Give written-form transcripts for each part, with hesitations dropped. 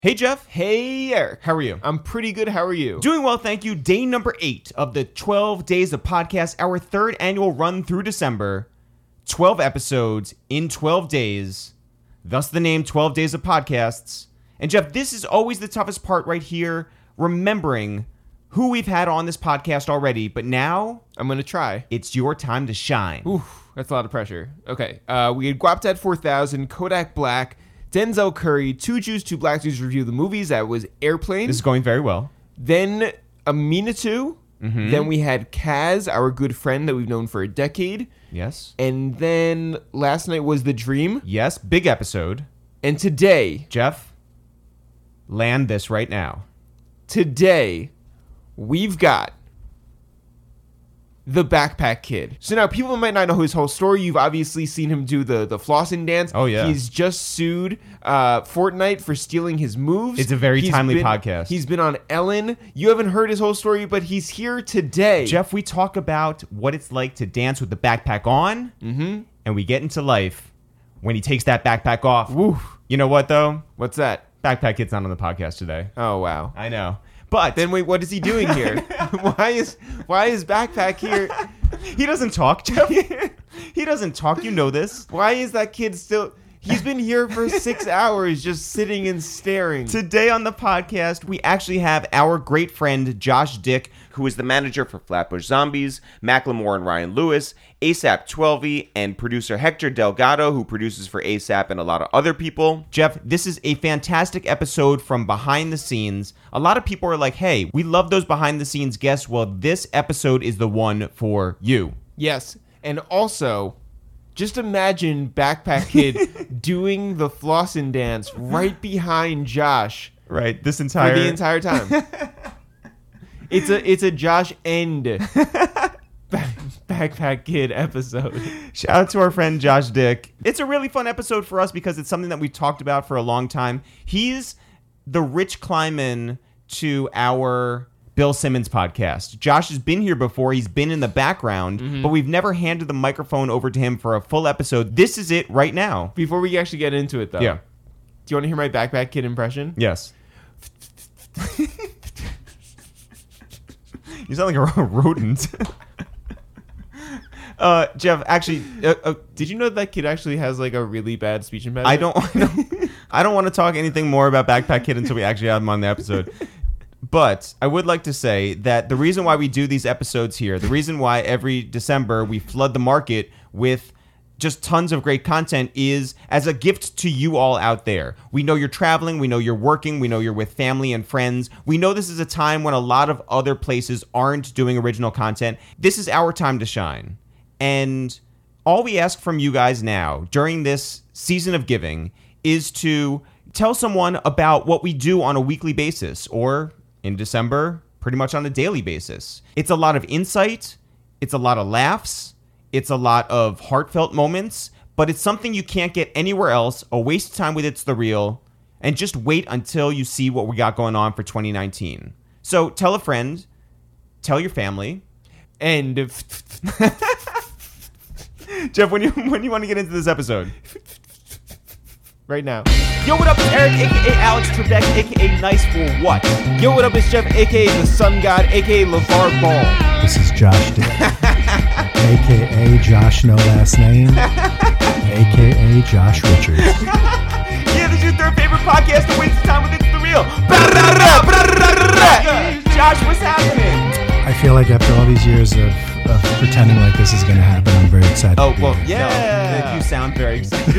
Hey, Jeff. Hey, Eric. How are you? I'm pretty good. How are you? Doing well, thank you. Day number 8 of the 12 Days of Podcast, our third annual run through December. 12 episodes in 12 days, thus the name 12 Days of Podcasts. And Jeff, this is always the toughest part right here, remembering who we've had on this podcast already. But now, I'm going to try. it's your time to shine. Ooh, that's a lot of pressure. Okay. We had Guapdad 4000, Kodak Black, Denzel Curry, Two Jews, Two Black Dudes review the movies. That was Airplane. This is going very well. Then Aminatu. Then we had Kaz, our good friend that we've known for a decade. Yes. And then last night was The Dream. Yes, big episode. And today, Jeff, land this right now. we've got the Backpack Kid. So now people might not know his whole story. You've obviously seen him do the flossing dance. Oh, yeah. He's just sued Fortnite for stealing his moves. It's a very timely podcast. He's been on Ellen. You haven't heard his whole story, but he's here today. Jeff, we talk about what it's like to dance with the backpack on, and we get into life when he takes that backpack off. Woo. You know what, though? What's that? Backpack Kid's not on the podcast today. Oh, wow. I know. But Then wait, what is he doing here? Why is Backpack here? he doesn't talk, Jeff. He doesn't talk. You know this. Why is that kid still... He's been here for 6 hours just sitting and staring. Today on the podcast, we actually have our great friend Josh Dick, who is the manager for Flatbush Zombies, Macklemore and Ryan Lewis, ASAP 12e, and producer Hector Delgado, who produces for ASAP and a lot of other people. Jeff, this is a fantastic episode from behind the scenes. A lot of people are like, hey, we love those behind the scenes guests. Well, this episode is the one for you. Yes, and also... just imagine Backpack Kid doing the flossing dance right behind Josh Right, this for entire... the entire time. It's a Josh and Backpack Kid episode. Shout out to our friend Josh Dick. It's a really fun episode for us because it's something that we've talked about for a long time. He's the Rich Kleiman to our Bill Simmons podcast. Josh has been here before. He's been in the background, but we've never handed the microphone over to him for a full episode. This is it right now. Before we actually get into it, though. Yeah. Do you want to hear my Backpack Kid impression? Yes. You sound like a rodent. Jeff, actually, Did you know that kid actually has like a really bad speech impediment? I don't want to talk anything more about Backpack Kid until we actually have him on the episode. But I would like to say that the reason why we do these episodes here, the reason why every December we flood the market with just tons of great content is as a gift to you all out there. We know you're traveling. We know you're working. We know you're with family and friends. We know this is a time when a lot of other places aren't doing original content. This is our time to shine. And all we ask from you guys now during this season of giving is to tell someone about what we do on a weekly basis, or in December, pretty much on a daily basis. It's a lot of insight. It's a lot of laughs. It's a lot of heartfelt moments, but it's something you can't get anywhere else. A waste of time with It's the Real. And just wait until you see what we got going on for 2019. So tell a friend, tell your family. And Jeff, when you want to get into this episode? right now. Yo, what up? It's Eric, a.k.a. Alex Trebek, a.k.a. Nice for What? Yo, what up? It's Jeff, a.k.a. the Sun God, a.k.a. LeVar Ball. This is Josh Dick, a.k.a. Josh No Last Name, a.k.a. Josh Richards. Yeah, this is your third favorite podcast, The Waste of Time with It's the Real. Josh, what's happening? I feel like after all these years of pretending like this is going to happen, I'm very excited to be here. Yeah. You sound very excited.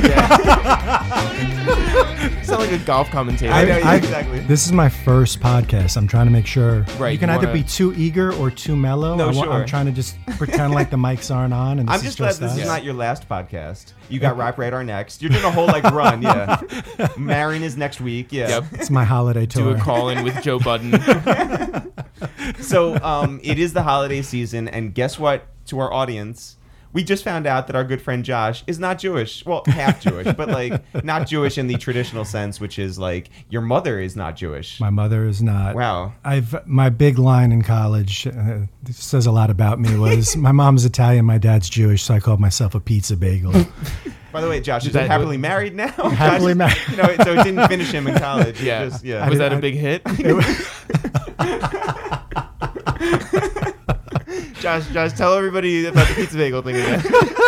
You sound like a golf commentator. I know, exactly. This is my first podcast. I'm trying to make sure. Right, You can you either wanna- be too eager or too mellow. No, sure. I'm trying to just pretend like the mics aren't on. And this I'm is just glad this us. is not your last podcast. You got Rap Radar next. You're doing a whole run, yeah. Marion is next week, yeah. Yep. It's my holiday Do tour. a call-in with Joe Budden. So it is the holiday season, and guess what? To our audience, we just found out that our good friend Josh is not Jewish. Well, half Jewish, but like not Jewish in the traditional sense, which is like your mother is not Jewish. My mother is not. Wow. My big line in college, this says a lot about me, was my mom's Italian, my dad's Jewish, so I called myself a pizza bagel. By the way, Josh is that- happily married now. Happily married. You know, so it didn't finish him in college. It Yeah. just- yeah. Was that a big hit? Josh, tell everybody about the pizza bagel thing again.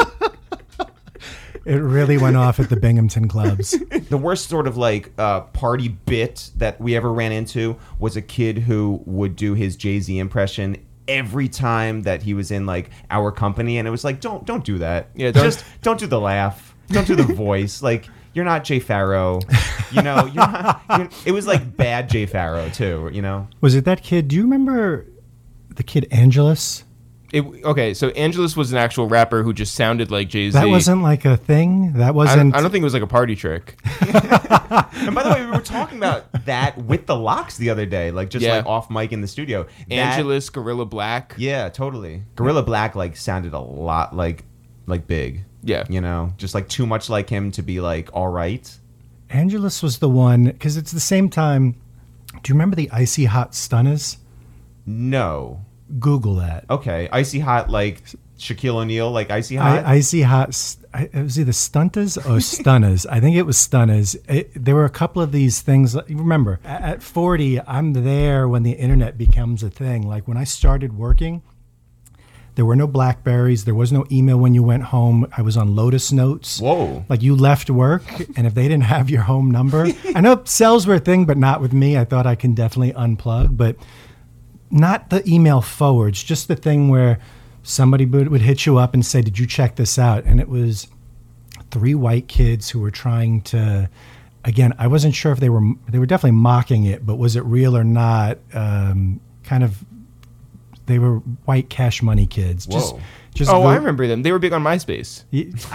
It really went off at the Binghamton clubs. The worst sort of like party bit that we ever ran into was a kid who would do his Jay-Z impression every time that he was in like our company, and it was like, don't do that. Yeah, just don't do the laugh. Don't do the voice. Like, you're not Jay Farrow. You know, you're not. It was like bad Jay Farrow too. You know. Was it that kid? Do you remember the kid Angelus? Okay, so Angelus was an actual rapper who just sounded like Jay-Z. That wasn't like a thing? That I wasn't... don't think it was like a party trick. And by the way, we were talking about that with the Locks the other day, like just Yeah. like off mic in the studio. That- Angelus, Gorilla Black. Yeah, totally. Gorilla Black like sounded a lot like Big. Yeah. You know, just like too much like him to be like all right. Angelus was the one, because it's the same time... Do you remember the Icy Hot Stunners? No. Google that. Okay. Icy Hot like Shaquille O'Neal, like Icy Hot. Icy Hot... It was either Stunters or Stunners. I think it was Stunners. There were a couple of these things. Remember, at 40, I'm there when the internet becomes a thing. Like when I started working... There were no Blackberries. There was no email when you went home. I was on Lotus Notes. Whoa. Like you left work, and if they didn't have your home number, I know cells were a thing, but not with me. I thought I can definitely unplug, but not the email forwards. Just the thing where somebody would hit you up and say, "Did you check this out?" And it was 3 white kids who were trying to. Again, I wasn't sure if they were definitely mocking it, but was it real or not? Kind of. They were white Cash Money kids. Whoa. Just Oh, go- I remember them. They were big on MySpace.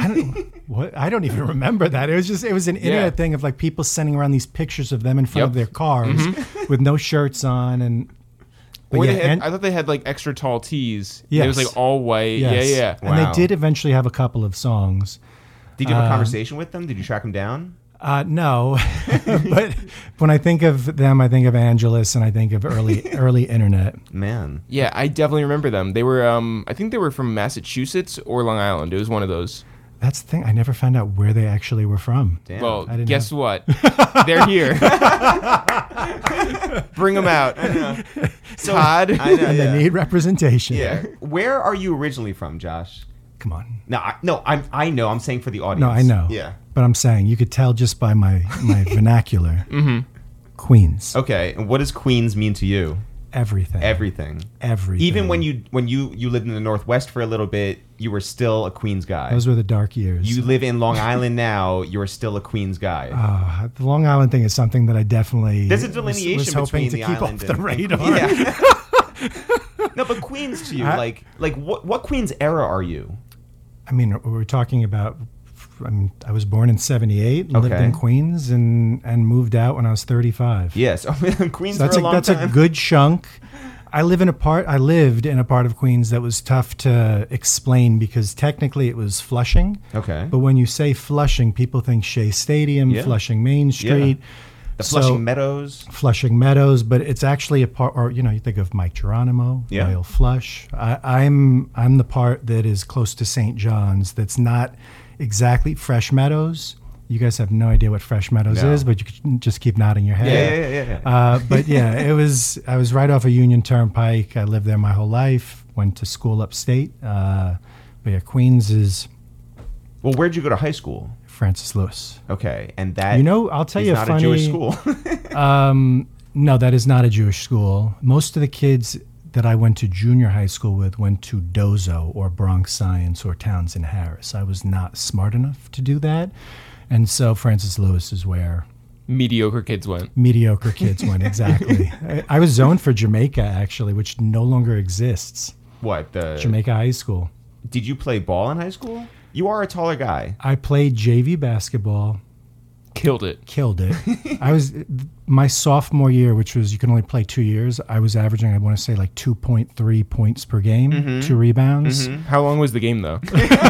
I don't even remember that. It was an internet thing of like people sending around these pictures of them in front of their cars with no shirts on, and but Or yeah, they had, and, I thought they had like extra tall tees. Yes. It was like all white. yes. Yeah. And Wow. they did eventually have a couple of songs. Did you have a conversation with them? Did you track them down? No, but when I think of them, I think of Angelus and I think of early internet. Man. Yeah, I definitely remember them. They were, I think they were from Massachusetts or Long Island. It was one of those. That's the thing. I never found out where they actually were from. Damn. Well, I didn't guess what? They're here. Bring them out. So, Todd. I know, And yeah. they need representation. Yeah. Where are you originally from, Josh? Come on. No, I know. I'm saying for the audience. No, I know. Yeah. But I'm saying you could tell just by my vernacular. Queens. Okay. And what does Queens mean to you? Everything. Everything. Everything. Even when you lived in the Northwest for a little bit, you were still a Queens guy. Those were the dark years. You live in Long Island now, you're still a Queens guy. The Long Island thing is something that I definitely There's a delineation was hoping between to the keep island off the and radar. Yeah. No, but Queens to you, I- like what Queens era are you? I mean, we're talking about. I mean, I was born in '78, lived Okay. in Queens, and moved out when I was 35. Yes, Queens So for a long that's time. a good chunk. I lived in a part of Queens that was tough to explain because technically it was Flushing. Okay. But when you say Flushing, people think Shea Stadium, Yeah. Flushing Main Street. The So- Flushing Meadows. Flushing Meadows, but it's actually a part, or you think of Mike Geronimo, Yeah. Royal Flush. I'm the part that is close to St. John's. That's not exactly Fresh Meadows. You guys have no idea what Fresh Meadows No. is, but you can just keep nodding your head. Yeah. But yeah, I was right off of Union Turnpike. I lived there my whole life. Went to school upstate. But yeah, Queens is Well, where'd you go to high school? Francis Lewis. Okay, and that I'll tell is you a not funny. a Jewish school. No, that is not a Jewish school. Most of the kids that I went to junior high school with went to Dozo or Bronx Science or Townsend Harris. I was not smart enough to do that. And so Francis Lewis is where Mediocre kids went. mediocre kids went, exactly. I was zoned for Jamaica, actually, which no longer exists. What? Jamaica High School. Did you play ball in high school? You are a taller guy. I played JV basketball, Killed it. killed it. I was my sophomore year, which was you can only play 2 years, I was averaging, I want to say, like 2.3 points per game, 2 rebounds. How long was the game, though?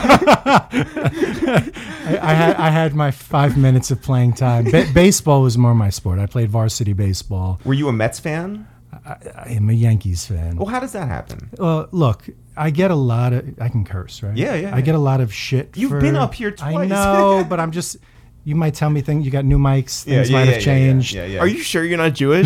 I had my 5 minutes of playing time. Baseball was more my sport. I played varsity baseball. Were you a Mets fan? I am a Yankees fan. Well, how does that happen? Look, I get a lot of... I can curse, right? Yeah. I get a lot of shit. You've been up here I twice. know, but I'm just... You might tell me things. You got new mics. Things might have changed. Are you sure you're not Jewish?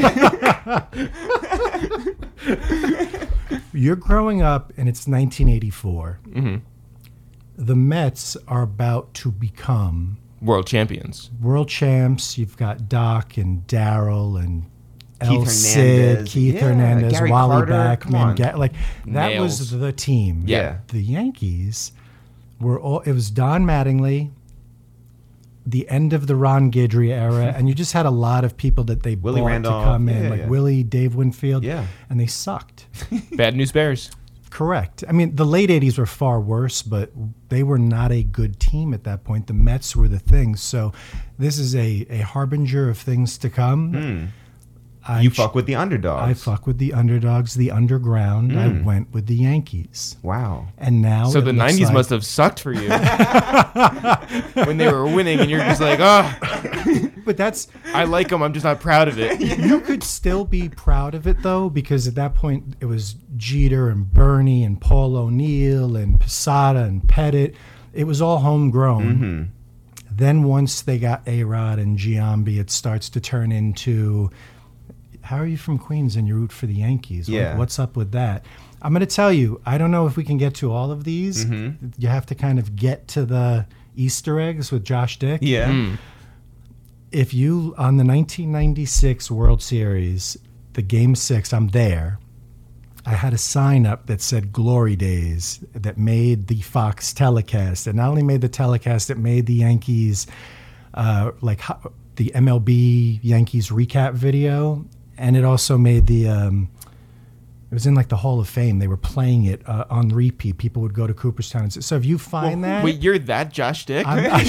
You're growing up, and it's 1984. The Mets are about to become World champions. world champs. You've got Doc and Daryl and El Cid, Hernandez. Keith Yeah, Hernandez, Gary Wally Carter. Come on. Backman. Like that was Nails. the team. Yeah. The Yankees were all. It was Don Mattingly. The end of the Ron Guidry era, and you just had a lot of people that they Willie bought Randolph. to come in, Yeah, like yeah. Willie, Dave Winfield, Yeah. and they sucked. Bad News Bears. Correct. I mean, the late 80s were far worse, but they were not a good team at that point. The Mets were the thing. So this is a harbinger of things to come. You fuck with the underdogs. I fuck with the underdogs, the underground. I went with the Yankees. Wow. And now So it the looks 90s like- must have sucked for you. When they were winning, and you're just like, oh, But that's... I like them. I'm just not proud of it. You could still be proud of it, though, because at that point it was Jeter and Bernie and Paul O'Neill and Posada and Pettit. It was all homegrown. Then once they got A-Rod and Giambi, it starts to turn into, how are you from Queens and you root for the Yankees? Yeah. What's up with that? I'm going to tell you, I don't know if we can get to all of these. You have to kind of get to the Easter eggs with Josh Dick. Yeah. If you, on the 1996 World Series, the Game 6, I'm there. I had a sign up that said Glory Days that made the Fox telecast. It not only made the telecast, it made the Yankees, the MLB Yankees recap video. And it also made the, it was in like the Hall of Fame. They were playing it on repeat. People would go to Cooperstown. And so if you find that. Wait, you're that Josh Dick?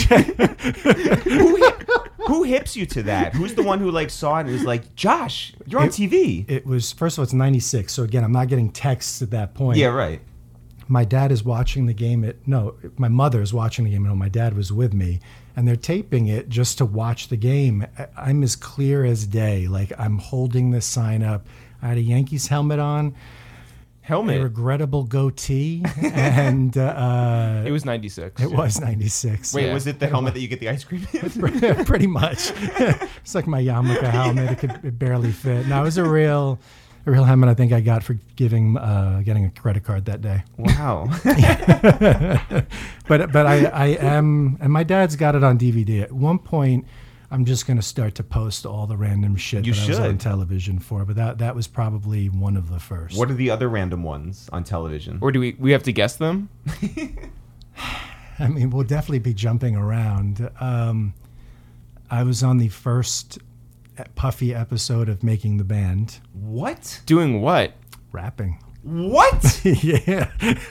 Who hips you to that? Who's the one who like saw it and was like, Josh, you're on TV? It was, first of all, it's 96. So again, I'm not getting texts at that point. Yeah, right. My dad is watching the game my mother is watching the game. My dad was with me, and they're taping it just to watch the game. I'm as clear as day. Like, I'm holding this sign up. I had a Yankees helmet on, a Helmet. regrettable goatee, and It was 96. it was 96. Wait, Yeah. was it the helmet that you get the ice cream in? Pretty much. It's like my yarmulke helmet. It barely fit. No, it was a real helmet I think I got for getting a credit card that day. Wow. But I am, and my dad's got it on DVD. At one point, I'm just going to start to post all the random shit You that I was on should. television for. But that was probably one of the first. What are the other random ones on television? Or do we have to guess them? I mean, we'll definitely be jumping around. I was on the first Puffy episode of Making the Band, What? Doing what? rapping. What? Yeah.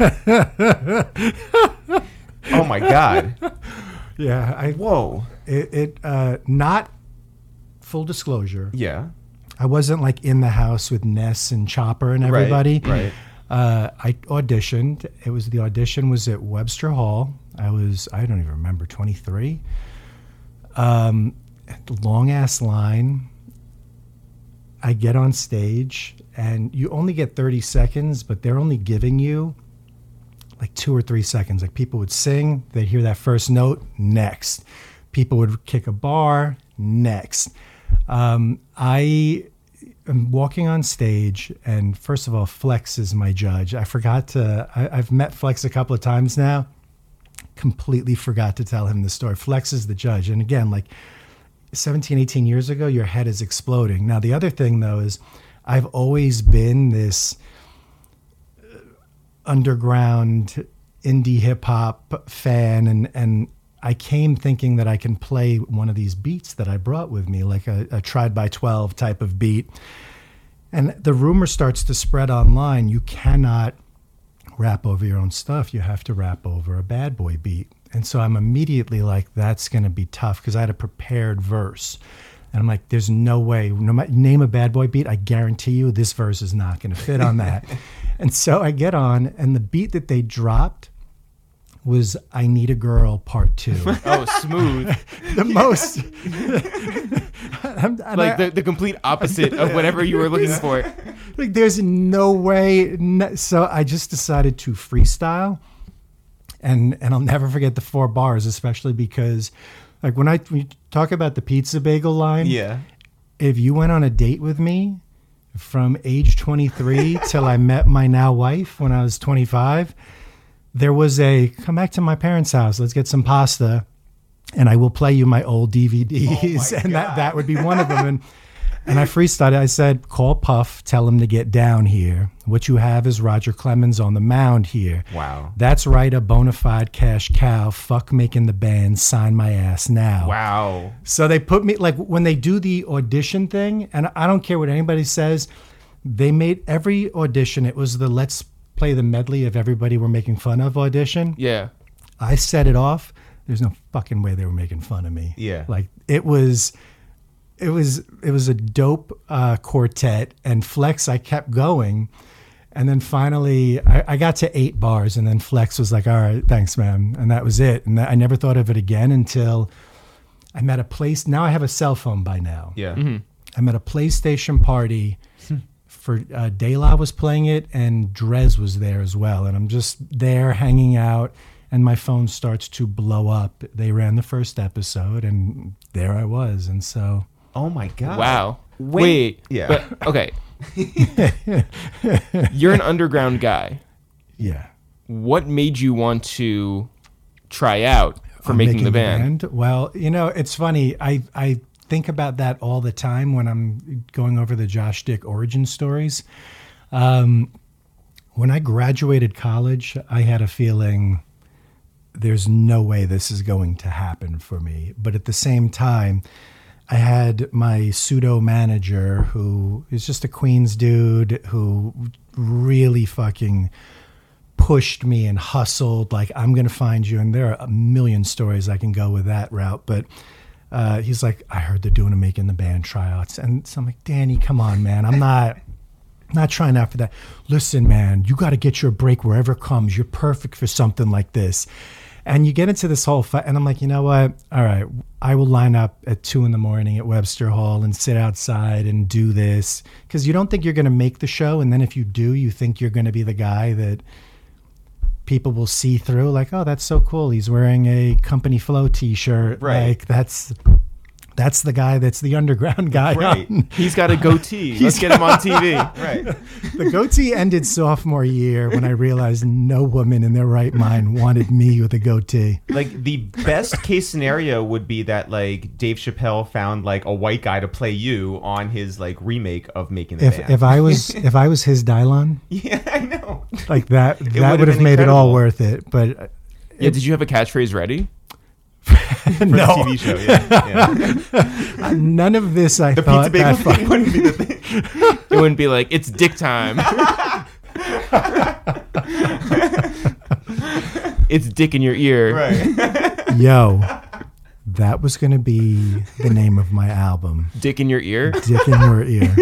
Oh my God. Yeah. Whoa. Not full disclosure. Yeah. I wasn't like in the house with Ness and Chopper and everybody. Right. I auditioned. The audition was at Webster Hall. I don't even remember, 23. Long ass line. I get on stage and you only get 30 seconds, but they're only giving you like 2 or 3 seconds. Like people would sing, they'd hear that first note, next. People would kick a bar, next. I am walking on stage, and first of all, Flex is my judge. I've met Flex a couple of times now. Completely forgot to tell him the story. Flex is the judge. And again, like 17, 18 years ago, your head is exploding. Now, the other thing, though, is I've always been this underground indie hip-hop fan, and I came thinking that I can play one of these beats that I brought with me, like a Tried by 12 type of beat. And the rumor starts to spread online. You cannot rap over your own stuff. You have to rap over a Bad Boy beat. And so I'm immediately like, that's going to be tough, because I had a prepared verse. And I'm like, there's no way. Name a Bad Boy beat. I guarantee you this verse is not going to fit on that. And so I get on, and the beat that they dropped was I Need a Girl Part 2. Oh, smooth. The most. The complete opposite of whatever you were looking for. Like, there's no way. So I just decided to freestyle. And I'll never forget the 4 bars, especially because, like, when we talk about the pizza bagel line, Yeah. if you went on a date with me from age 23 till I met my now wife when I was 25, there was a come back to my parents' house, let's get some pasta, and I will play you my old DVDs. Oh my and God. that would be one of them. And I freestyled. I said, call Puff, tell him to get down here. What you have is Roger Clemens on the mound here. Wow. That's right, a bona fide cash cow. Fuck making the band, sign my ass now. Wow. So they put me, like, when they do the audition thing, and I don't care what anybody says, they made every audition, it was the let's play the medley of everybody we're making fun of audition. Yeah. I set it off. There's no fucking way they were making fun of me. Yeah. Like, it was a dope quartet, and Flex, I kept going. And then finally, I got to 8 bars, and then Flex was like, all right, thanks, man. And that was it. And I never thought of it again until I'm at a place. Now I have a cell phone by now. Yeah. Mm-hmm. I'm at a PlayStation party for De La was playing it, and Drez was there as well. And I'm just there hanging out, and my phone starts to blow up. They ran the first episode, and there I was. And so... Oh my God. Wow. Wait. Yeah. But, okay. You're an underground guy. Yeah. What made you want to try out for making the band? Well, it's funny. I think about that all the time when I'm going over the Josh Dick origin stories. When I graduated college, I had a feeling there's no way this is going to happen for me. But at the same time, I had my pseudo manager who is just a Queens dude who really fucking pushed me and hustled. Like, I'm going to find you. And there are a million stories I can go with that route. But he's like, I heard they're doing a Making the Band tryouts. And so I'm like, Danny, come on, man. I'm not trying out for that. Listen, man, you got to get your break wherever it comes. You're perfect for something like this. And you get into this whole fight, and I'm like, you know what? All right, I will line up at 2 a.m. at Webster Hall and sit outside and do this, because you don't think you're going to make the show, and then if you do, you think you're going to be the guy that people will see through. Like, oh, that's so cool. He's wearing a Company Flow T-shirt. Right. Like, that's the guy that's the underground guy. Right. He's got a goatee. Let's get him on TV. Right. The goatee ended sophomore year when I realized no woman in their right mind wanted me with a goatee. Like, the best case scenario would be that, like, Dave Chappelle found, like, a white guy to play you on his, like, remake of Making the Band. If I was his Dylon, Yeah, I know. like that would've would have been made it all incredible. worth it. But Yeah, did you have a catchphrase ready? For no, the TV show, yeah. none of this I The thought pizza bagel that far. thing wouldn't be the thing. It wouldn't be like, it's dick time. It's dick in your ear. Right. Yo, that was going to be the name of my album, Dick in your ear? Dick in Your Ear.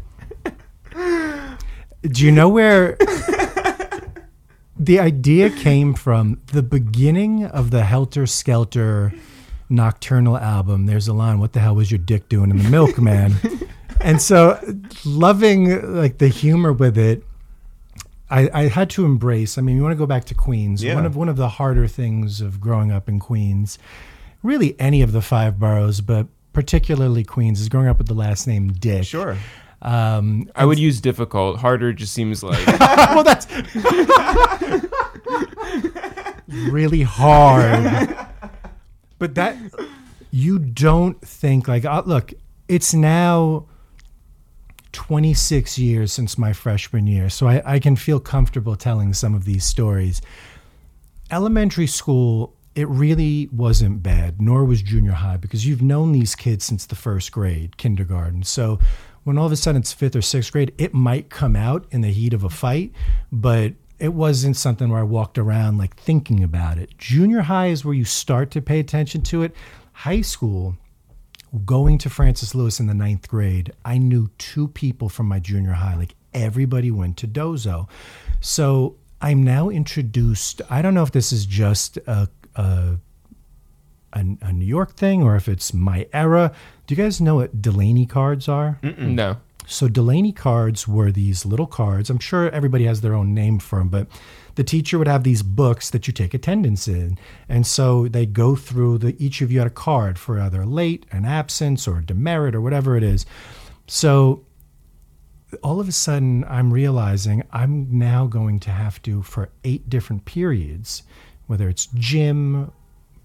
Do you know where the idea came from? The beginning of the Helter Skelter Nocturnal album, there's a line, what the hell was your dick doing in the milk, man? And so loving, like, the humor with it, I had to embrace. I mean, you want to go back to Queens. Yeah. One of the harder things of growing up in Queens, really any of the 5 boroughs, but particularly Queens, is growing up with the last name Dick. Sure. I would use difficult. Harder just seems like... Well, that's really hard. But that, you don't think like, look, it's now 26 years since my freshman year, so I can feel comfortable telling some of these stories. Elementary school, it really wasn't bad, nor was junior high, because you've known these kids since the first grade, kindergarten. So when all of a sudden it's 5th or 6th grade, it might come out in the heat of a fight, but it wasn't something where I walked around like thinking about it. Junior high is where you start to pay attention to it. High school, going to Francis Lewis in the 9th grade, I knew 2 people from my junior high. Like everybody went to Dozo. So I'm now introduced. I don't know if this is just a New York thing or if it's my era. Do you guys know what Delaney cards are? No. So Delaney cards were these little cards. I'm sure everybody has their own name for them, but the teacher would have these books that you take attendance in. And so they'd go through, each of you had a card for either late, an absence, or a demerit, or whatever it is. So all of a sudden, I'm realizing I'm now going to have to, for 8 different periods, whether it's gym,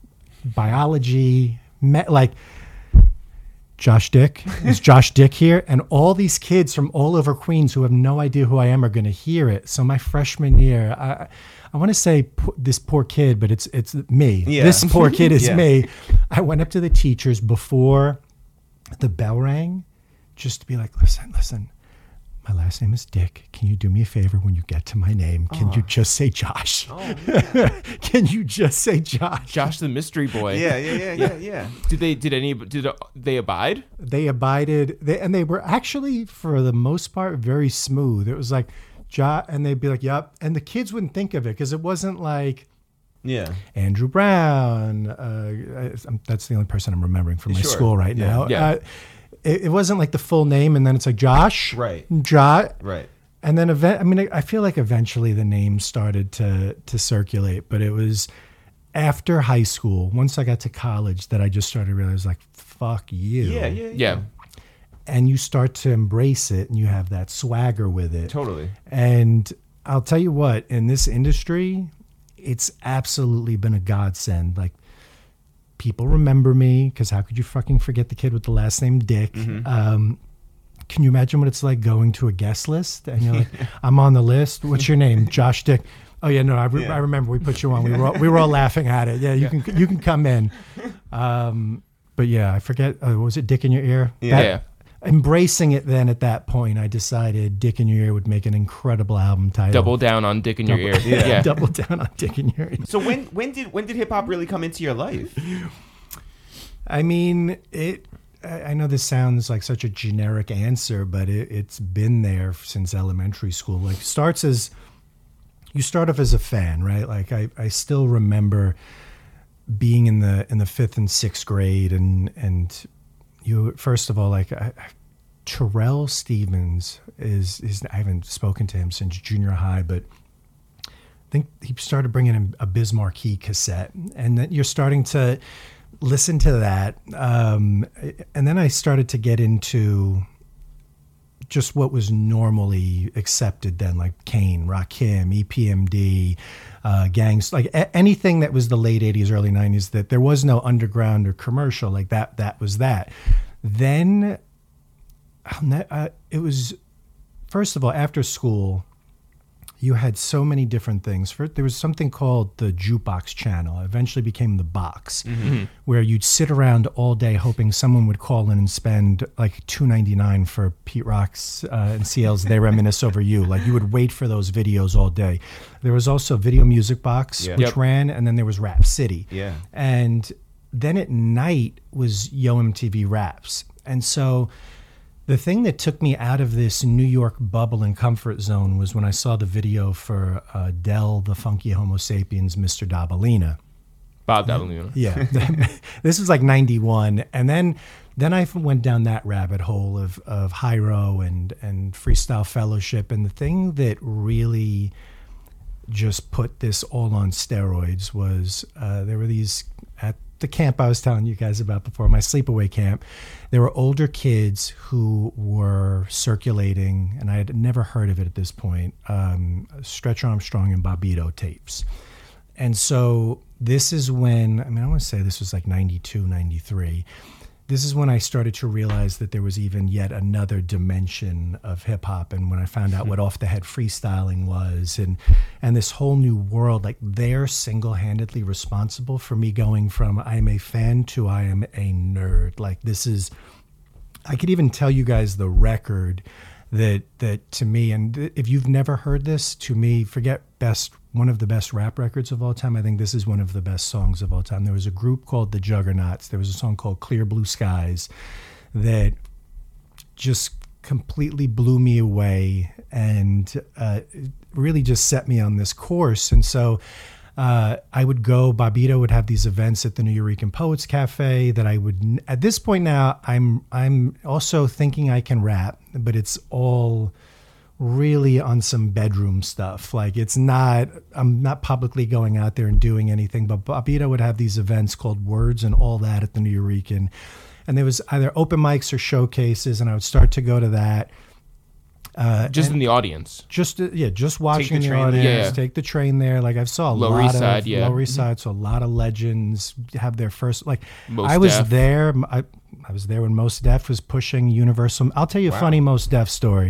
biology, like Josh Dick. Is Josh Dick here? And all these kids from all over Queens who have no idea who I am are going to hear it. So my freshman year, I want to say this poor kid, but it's me. Yeah. This poor kid is Yeah. me. I went up to the teachers before the bell rang just to be like, listen, my last name is Dick. Can you do me a favor when you get to my name? Can you just say Josh? Can you just say Josh? Josh the mystery boy. Yeah. Did they abide? They abided, and they were actually, for the most part, very smooth. It was like, and they'd be like, yep. And the kids wouldn't think of it because it wasn't like Yeah. Andrew Brown. That's the only person I'm remembering from my school right now. Yeah. It wasn't like the full name, and then it's like Josh. Right. Josh. Right. And then, I feel like eventually the name started to circulate, but it was after high school, once I got to college, that I just started to realize, like, fuck you. Yeah. And you start to embrace it, and you have that swagger with it. Totally. And I'll tell you what, in this industry, it's absolutely been a godsend. Like, people remember me, because how could you fucking forget the kid with the last name Dick? Mm-hmm. Can you imagine what it's like going to a guest list and you're like, I'm on the list. What's your name? Josh Dick. Oh yeah, no, I remember we put you on. We were all laughing at it. Yeah, you can come in. But yeah, I forget. Was it Dick in Your Ear? Yeah. Embracing it then at that point, I decided Dick in Your Ear would make an incredible album title. Double down on Dick in Your Ear. Yeah. Double down on Dick in Your Ear. So when did hip hop really come into your life? I mean, I know this sounds like such a generic answer, but it's been there since elementary school. Like, you start off as a fan, right? Like, I still remember being in the 5th and 6th grade, and you, first of all, like, Terrell Stevens is I haven't spoken to him since junior high, but I think he started bringing in a Biz Markie cassette, and then you're starting to listen to that. And then I started to get into just what was normally accepted then, like Kane, Rakim, EPMD, gangs, like anything that was the late 80s, early 90s, that there was no underground or commercial, like that was that. Then it was, first of all, after school, you had so many different things. First, there was something called the Jukebox Channel. It eventually became the Box, where you'd sit around all day hoping someone would call in and spend like $2.99 for Pete Rock's and CL's They Reminisce Over You. Like, you would wait for those videos all day. There was also Video Music Box, which ran, and then there was Rap City. Yeah. And then at night was Yo MTV Raps. And so the thing that took me out of this New York bubble and comfort zone was when I saw the video for Del, the Funky Homo Sapiens, Mr. Dabalina. Bob Dabalina. Yeah. This was like 91. And then I went down that rabbit hole of Hyro and Freestyle Fellowship. And the thing that really just put this all on steroids was there were these, at the camp I was telling you guys about before, my sleepaway camp, there were older kids who were circulating, and I had never heard of it at this point, Stretch Armstrong and Bobbito tapes. And so this is when, I want to say this was like 92, 93. This is when I started to realize that there was even yet another dimension of hip hop. And when I found out what off the head freestyling was and this whole new world, like, they're single-handedly responsible for me going from I am a fan to I am a nerd. Like, this is, I could even tell you guys the record that to me, and if you've never heard this, to me, forget one of the best rap records of all time. I think this is one of the best songs of all time. There was a group called the Juggernauts. There was a song called Clear Blue Skies that just completely blew me away and really just set me on this course. And so I would go, Bobbito would have these events at the New Eurekan Poets Cafe that I would, at this point now, I'm also thinking I can rap, but it's all really on some bedroom stuff. Like I'm not publicly going out there and doing anything, but Bobbito would have these events called Words and All That at the New Eurekan. And there was either open mics or showcases, and I would start to go to that. Just in the audience. Just watching the audience, take the train there. Like I saw Lower East Side, so a lot of legends have their first. Like I was there. I was there when Mos Def was pushing Universal. I'll tell you a funny Mos Def story.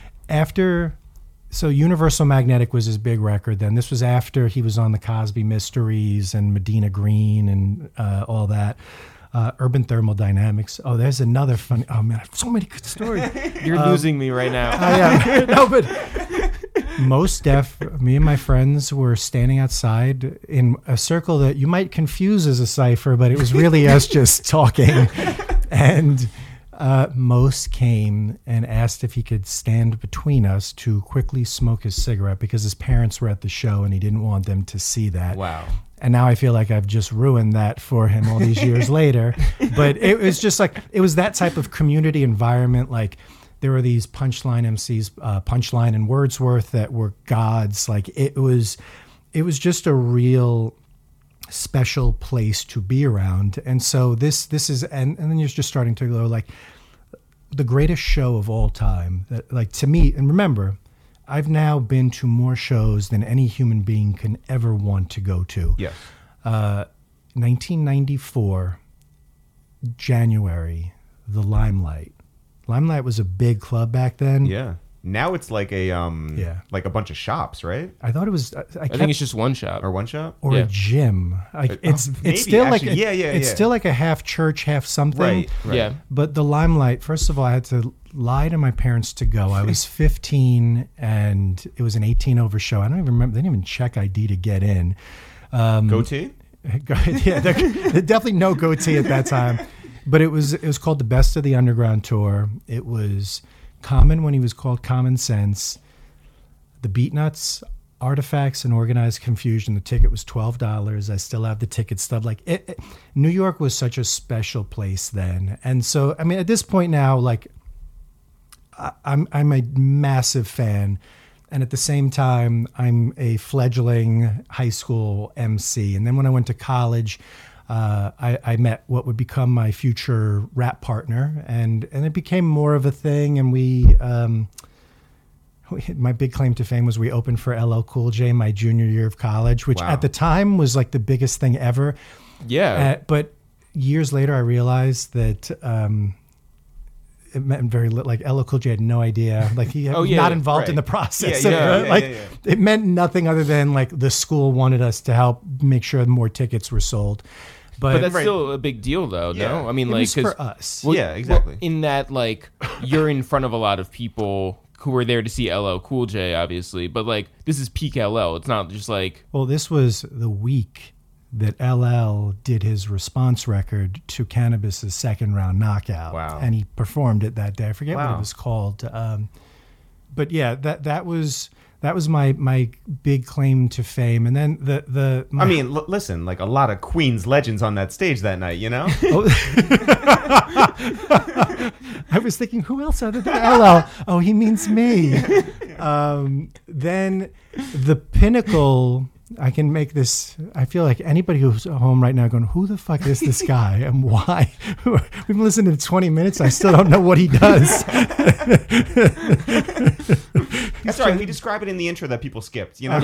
So Universal Magnetic was his big record. Then this was after he was on the Cosby Mysteries and Medina Green and all that. Urban Thermodynamics. Oh, there's another funny. Oh man, I have so many good stories. You're losing me right now. Yeah, no, but Mos Def, me and my friends were standing outside in a circle that you might confuse as a cipher, but it was really us just talking. And Mos came and asked if he could stand between us to quickly smoke his cigarette because his parents were at the show and he didn't want them to see that. Wow. And now I feel like I've just ruined that for him all these years later. But it was just like, it was that type of community environment. Like there were these Punchline MCs, Punchline and Wordsworth that were gods. Like it was just a real special place to be around. And so this is, and then you're just starting to go like the greatest show of all time that, like, to me, and remember, I've now been to more shows than any human being can ever want to go to. Yes. 1994, January, the Limelight. Limelight was a big club back then. Yeah. Now it's like a like a bunch of shops, right? I thought it was. I think it's just one shop Or one shop? or a gym. Like it's still actually. like it's Yeah. still like a half church, half something. Right. Yeah. But the Limelight, first of all, I had to lie to my parents to go. I was 15 and it was an 18 over show. I don't even remember. They didn't even check ID to get in. Goatee? Yeah, there definitely no goatee at that time. But it was called the Best of the Underground Tour. It was Common when he was called Common Sense. The Beatnuts, Artifacts, and Organized Confusion. The ticket was $12. I still have the ticket stub. Like New York was such a special place then. And so, I mean, at this point now, like I'm a massive fan. And at the same time, I'm a fledgling high school MC. And then when I went to college, I met what would become my future rap partner, and it became more of a thing. And we my big claim to fame was we opened for LL Cool J my junior year of college, which at the time was like the biggest thing ever. Yeah. But years later, I realized that it meant very little. Like LL Cool J had no idea. Like he was not involved in the process. It meant nothing other than like the school wanted us to help make sure more tickets were sold. But that's still a big deal, though. No, I mean, like, for us. Well, yeah, exactly. Well, in that, like, you're in front of a lot of people who were there to see LL Cool J, obviously. But like, this is peak LL. It's not just like. Well, this was the week that LL did his response record to Cannabis's second round knockout. Wow. And he performed it that day. I forget what it was called. But yeah, that was my big claim to fame. And then I mean, listen, like a lot of Queens legends on that stage that night, you know? I was thinking, who else other than LL? Oh, he means me. Then the pinnacle. I can make this. I feel like anybody who's at home right now going, who the fuck is this guy and why? We've been listening to 20 minutes. I still don't know what he does. That's right. We describe it in the intro that people skipped, you know?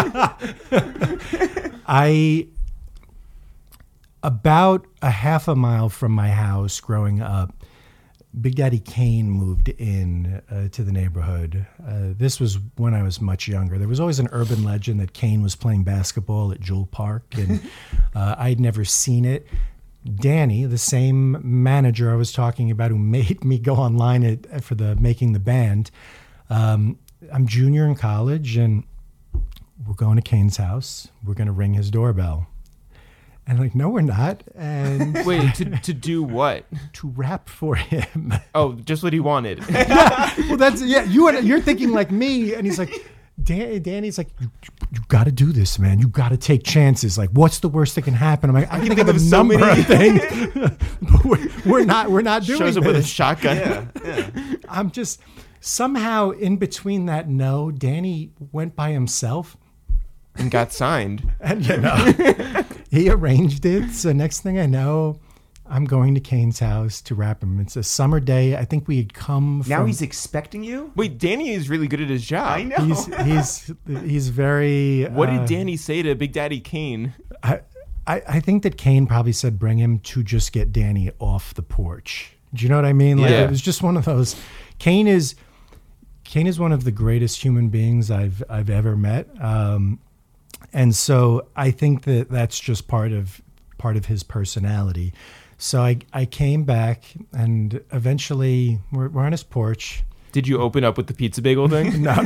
About a half a mile from my house growing up, Big Daddy Kane moved in to the neighborhood. This was when I was much younger. There was always an urban legend that Kane was playing basketball at Jewel Park, and I'd never seen it. Danny, the same manager I was talking about who made me go online for making the band, I'm junior in college and we're going to Kane's house. We're going to ring his doorbell. And like, no, we're not. And Wait, to do what? to rap for him. Oh, just what he wanted. Well, that's, yeah, you're thinking like me. And he's like, Danny's like, you got to do this, man. You got to take chances. Like, what's the worst that can happen? I'm like, I can think of a number of things. But we're not doing Shows up this. with a shotgun. I'm just, somehow in between that no, Danny went by himself. And got signed. And, he arranged it. So next thing I know, I'm going to Kane's house to rap him. It's a summer day. I think we had come from... Now he's expecting you? Wait, Danny is really good at his job. I know. He's very... What did Danny say to Big Daddy Kane? I think that Kane probably said bring him to just get Danny off the porch. Do you know what I mean? Like, Yeah. It was just one of those... Kane is one of the greatest human beings I've ever met. And so I think that that's just part of his personality. So I came back and eventually we're on his porch. Did you open up with the pizza bagel thing? No,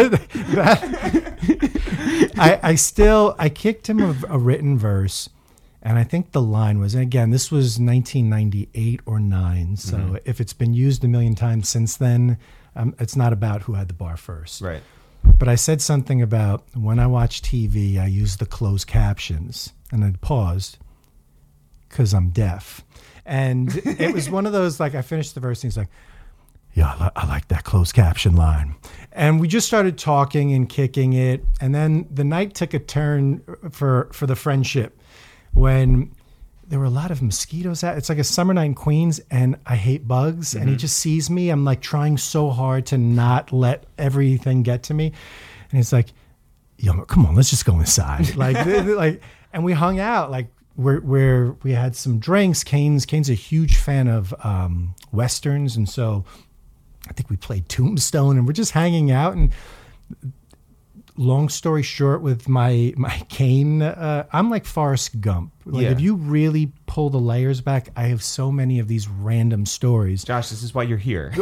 I kicked him a written verse, and I think the line was, and again, this was 1998 or 9. So if it's been used a million times since then, it's not about who had the bar first. Right. But I said something about when I watch TV, I use the closed captions, and I paused because I'm deaf. And it was one of those, like, I finished the verse and he's like, yeah, I like that closed caption line. And we just started talking and kicking it. And then the night took a turn for the friendship when there were a lot of mosquitoes out. It's like a summer night in Queens and I hate bugs. And he just sees me. I'm like trying so hard to not let everything get to me. And he's like, yo, come on, let's just go inside. And we hung out like where we had some drinks. Kane's a huge fan of Westerns. And so I think we played Tombstone and we're just hanging out. And long story short, with my Kane, I'm like Forrest Gump. Like, if you really pull the layers back, I have so many of these random stories. Josh, this is why you're here.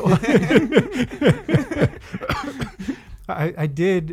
I did.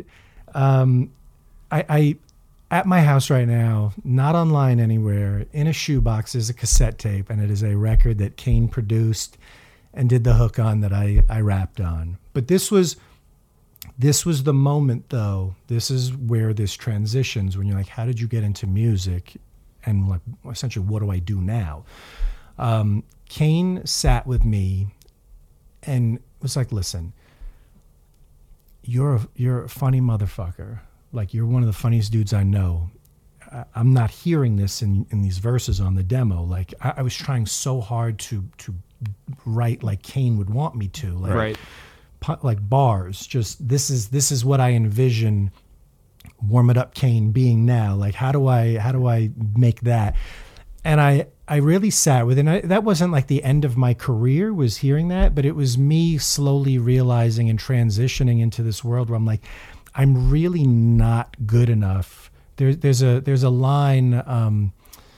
I at my house right now, not online anywhere, in a shoebox is a cassette tape, and it is a record that Kane produced and did the hook on that I rapped on. But this was the moment, though. This is where this transitions, when you're like, how did you get into music? And like, essentially, what do I do now? Kane sat with me and was like, listen, you're a funny motherfucker. Like, you're one of the funniest dudes I know. I'm not hearing this in these verses on the demo. Like, I was trying so hard to write like Kane would want me to. Like, Right. Like bars. Just this is what I envision Warm It Up Kane being now. Like, how do I make that? And I really sat with it. And that wasn't like the end of my career, was hearing that, but it was me slowly realizing and transitioning into this world where I'm like, I'm really not good enough. There's a line,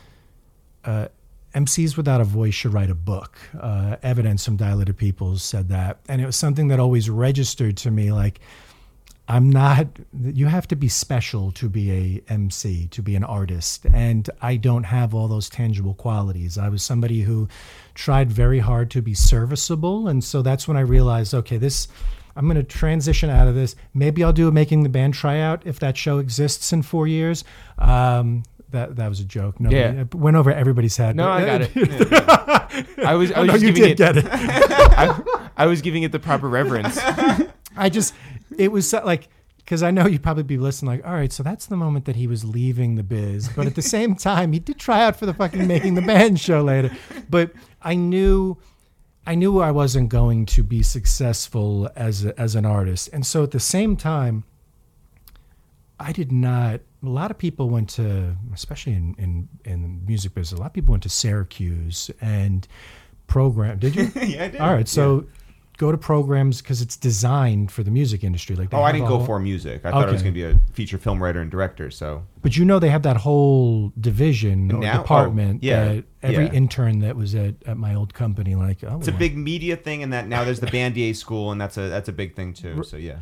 MCs without a voice should write a book. Evidence from Dilated Peoples said that. And it was something that always registered to me, like, you have to be special to be a MC, to be an artist. And I don't have all those tangible qualities. I was somebody who tried very hard to be serviceable. And so that's when I realized, okay, I'm going to transition out of this. Maybe I'll do a Making the Band tryout if that show exists in 4 years. That was a joke. No, Yeah. it went over everybody's head. No, I got it. Yeah. I was No, just you giving did it. get it. I was giving it the proper reverence. It was like, because I know you'd probably be listening like, all right, so that's the moment that he was leaving the biz. But at the same time, he did try out for the fucking Making the Band show later. But I knew I wasn't going to be successful as an artist. And so at the same time, I did not. A lot of people went to, especially in the music business, a lot of people went to Syracuse and program. Did you? Yeah, I did. All right. So go to programs because it's designed for the music industry. Like, I didn't go for music. I thought it was Okay. going to be a feeture film writer and director. So But they have that whole division or now- department. yeah, that every yeah. intern that was at my old company, like, it's a big media thing, and that now there's the Bandier school, and that's a big thing too. So yeah.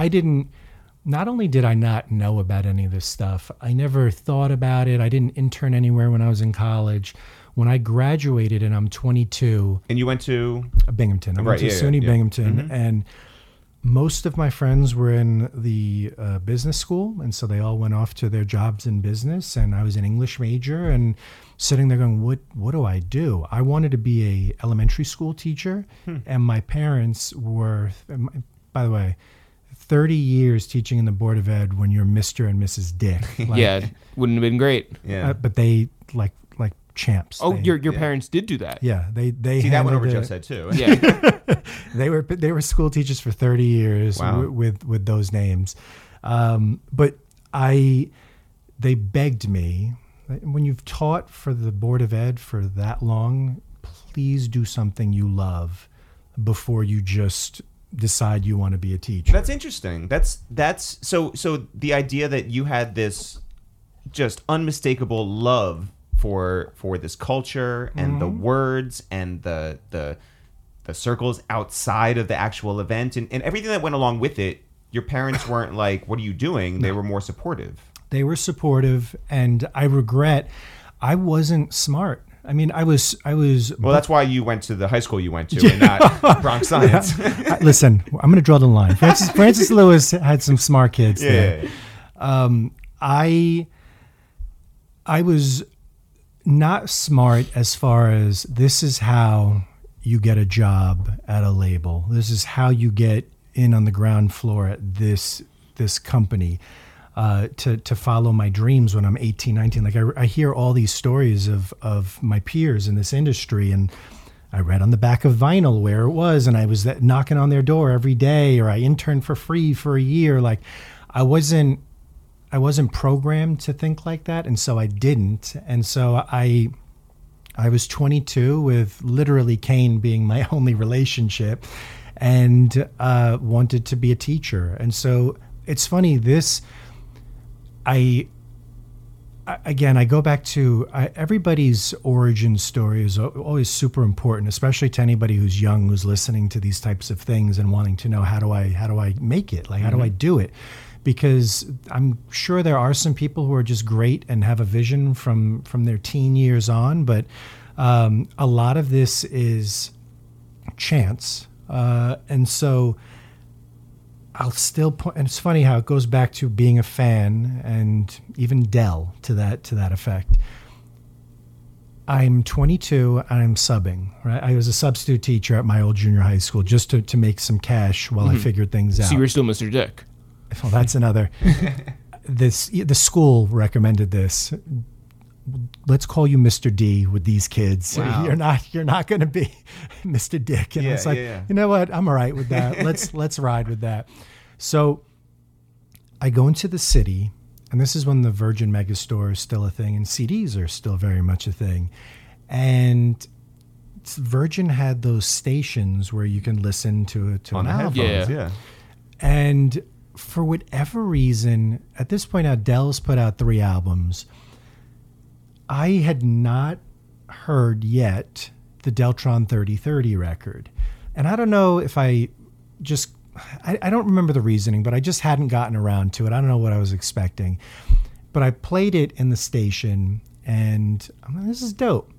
Not only did I not know about any of this stuff, I never thought about it. I didn't intern anywhere when I was in college. When I graduated and I'm 22, And you went to Binghamton. I Right, went to yeah, SUNY yeah. Binghamton, and most of my friends were in the business school, and so they all went off to their jobs in business. And I was an English major, and sitting there going, "What do I do?" I wanted to be a elementary school teacher, and my parents were, by the way, 30 years teaching in the Board of Ed when you're Mr. and Mrs. Dick. Like, Yeah, wouldn't have been great. yeah. but they like champs. Oh, They- your parents did do that. yeah, they See, that went handled over it. Jeff's head too. Yeah. They were school teachers for 30 years Wow. with those names. But they begged me, when you've taught for the Board of Ed for that long, please do something you love before you just decide you want to be a teacher. That's interesting. That's so the idea that you had this just unmistakable love for this culture and the words and the circles outside of the actual event and everything that went along with it. Your parents weren't like, "What are you doing?" They were more supportive. They were supportive, and I regret I wasn't smart. I mean, I was. Well, that's why you went to the high school you went to and not Bronx Science. Listen, I'm going to draw the line. Francis Lewis had some smart kids there. Yeah. I was not smart as far as this is how you get a job at a label. This is how you get in on the ground floor at this company. To follow my dreams when I'm 18, 19. Like I hear all these stories of my peers in this industry, and I read on the back of vinyl where it was, and I was knocking on their door every day, or I interned for free for a year. Like I wasn't programmed to think like that, and so I didn't. And so I was 22 with literally Kane being my only relationship, and wanted to be a teacher. And so it's funny, I go back to everybody's origin story is always super important, especially to anybody who's young, who's listening to these types of things and wanting to know how do I make it? Like, how do I do it? Because I'm sure there are some people who are just great and have a vision from their teen years on, but a lot of this is chance. And so I'll still point, and it's funny how it goes back to being a fan and even Dell to that effect. I'm 22 and I'm subbing, right? I was a substitute teacher at my old junior high school just to make some cash while I figured things out. So you were still Mr. Dick. Well, that's another. The school recommended this. Let's call you Mr. D with these kids. Wow. You're not going to be Mr. Dick. And Yeah, it's like, yeah. you know what? I'm all right with that. Let's ride with that. So I go into the city, and this is when the Virgin Megastore is still a thing, and CDs are still very much a thing. And Virgin had those stations where you can listen to On an the album. headphones, Yeah. yeah. And for whatever reason, at this point, Adele's put out 3 albums. I had not heard yet the Deltron 3030 record. And I don't know if I don't remember the reasoning, but I just hadn't gotten around to it. I don't know what I was expecting. But I played it in the station, and I'm like, this is dope.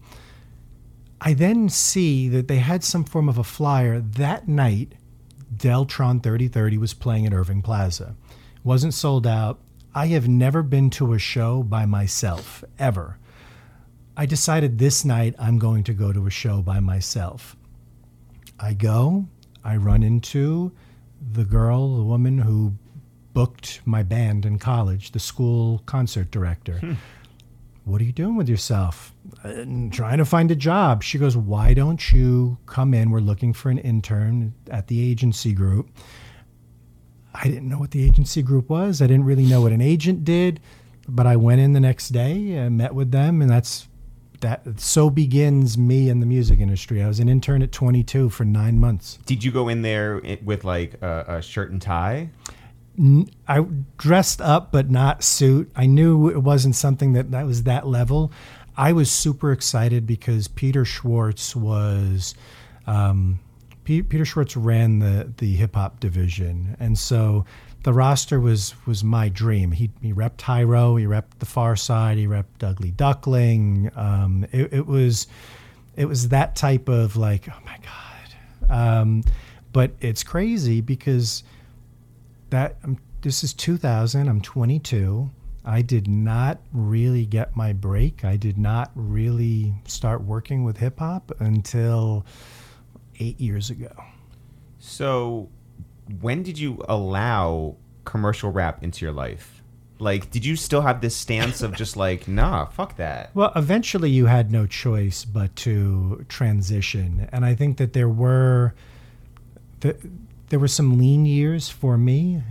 I then see that they had some form of a flyer that night. Deltron 3030 was playing at Irving Plaza. Wasn't sold out. I have never been to a show by myself, ever. I decided this night I'm going to go to a show by myself. I go, I run into the woman who booked my band in college, the school concert director. What are you doing with yourself? I'm trying to find a job. She goes, why don't you come in? We're looking for an intern at the agency group. I didn't know what the agency group was. I didn't really know what an agent did, but I went in the next day and met with them, and that's that so begins me in the music industry. I was an intern at 22 for 9 months. Did you go in there with like a shirt and tie? I dressed up, but not suit. I knew it wasn't something that was that level. I was super excited because Peter Schwartz was, Peter Schwartz ran the hip hop division. And so the roster was my dream. He repped Tyro, he repped The Far Side, he repped Ugly Duckling. It was that type of like, oh my God. But it's crazy because this is 2000. I'm 22. I did not really get my break. I did not really start working with hip hop until 8 years ago. So, when did you allow commercial rap into your life? Like, did you still have this stance of just like, nah, fuck that? Well, eventually you had no choice but to transition. And I think that there were some lean years for me.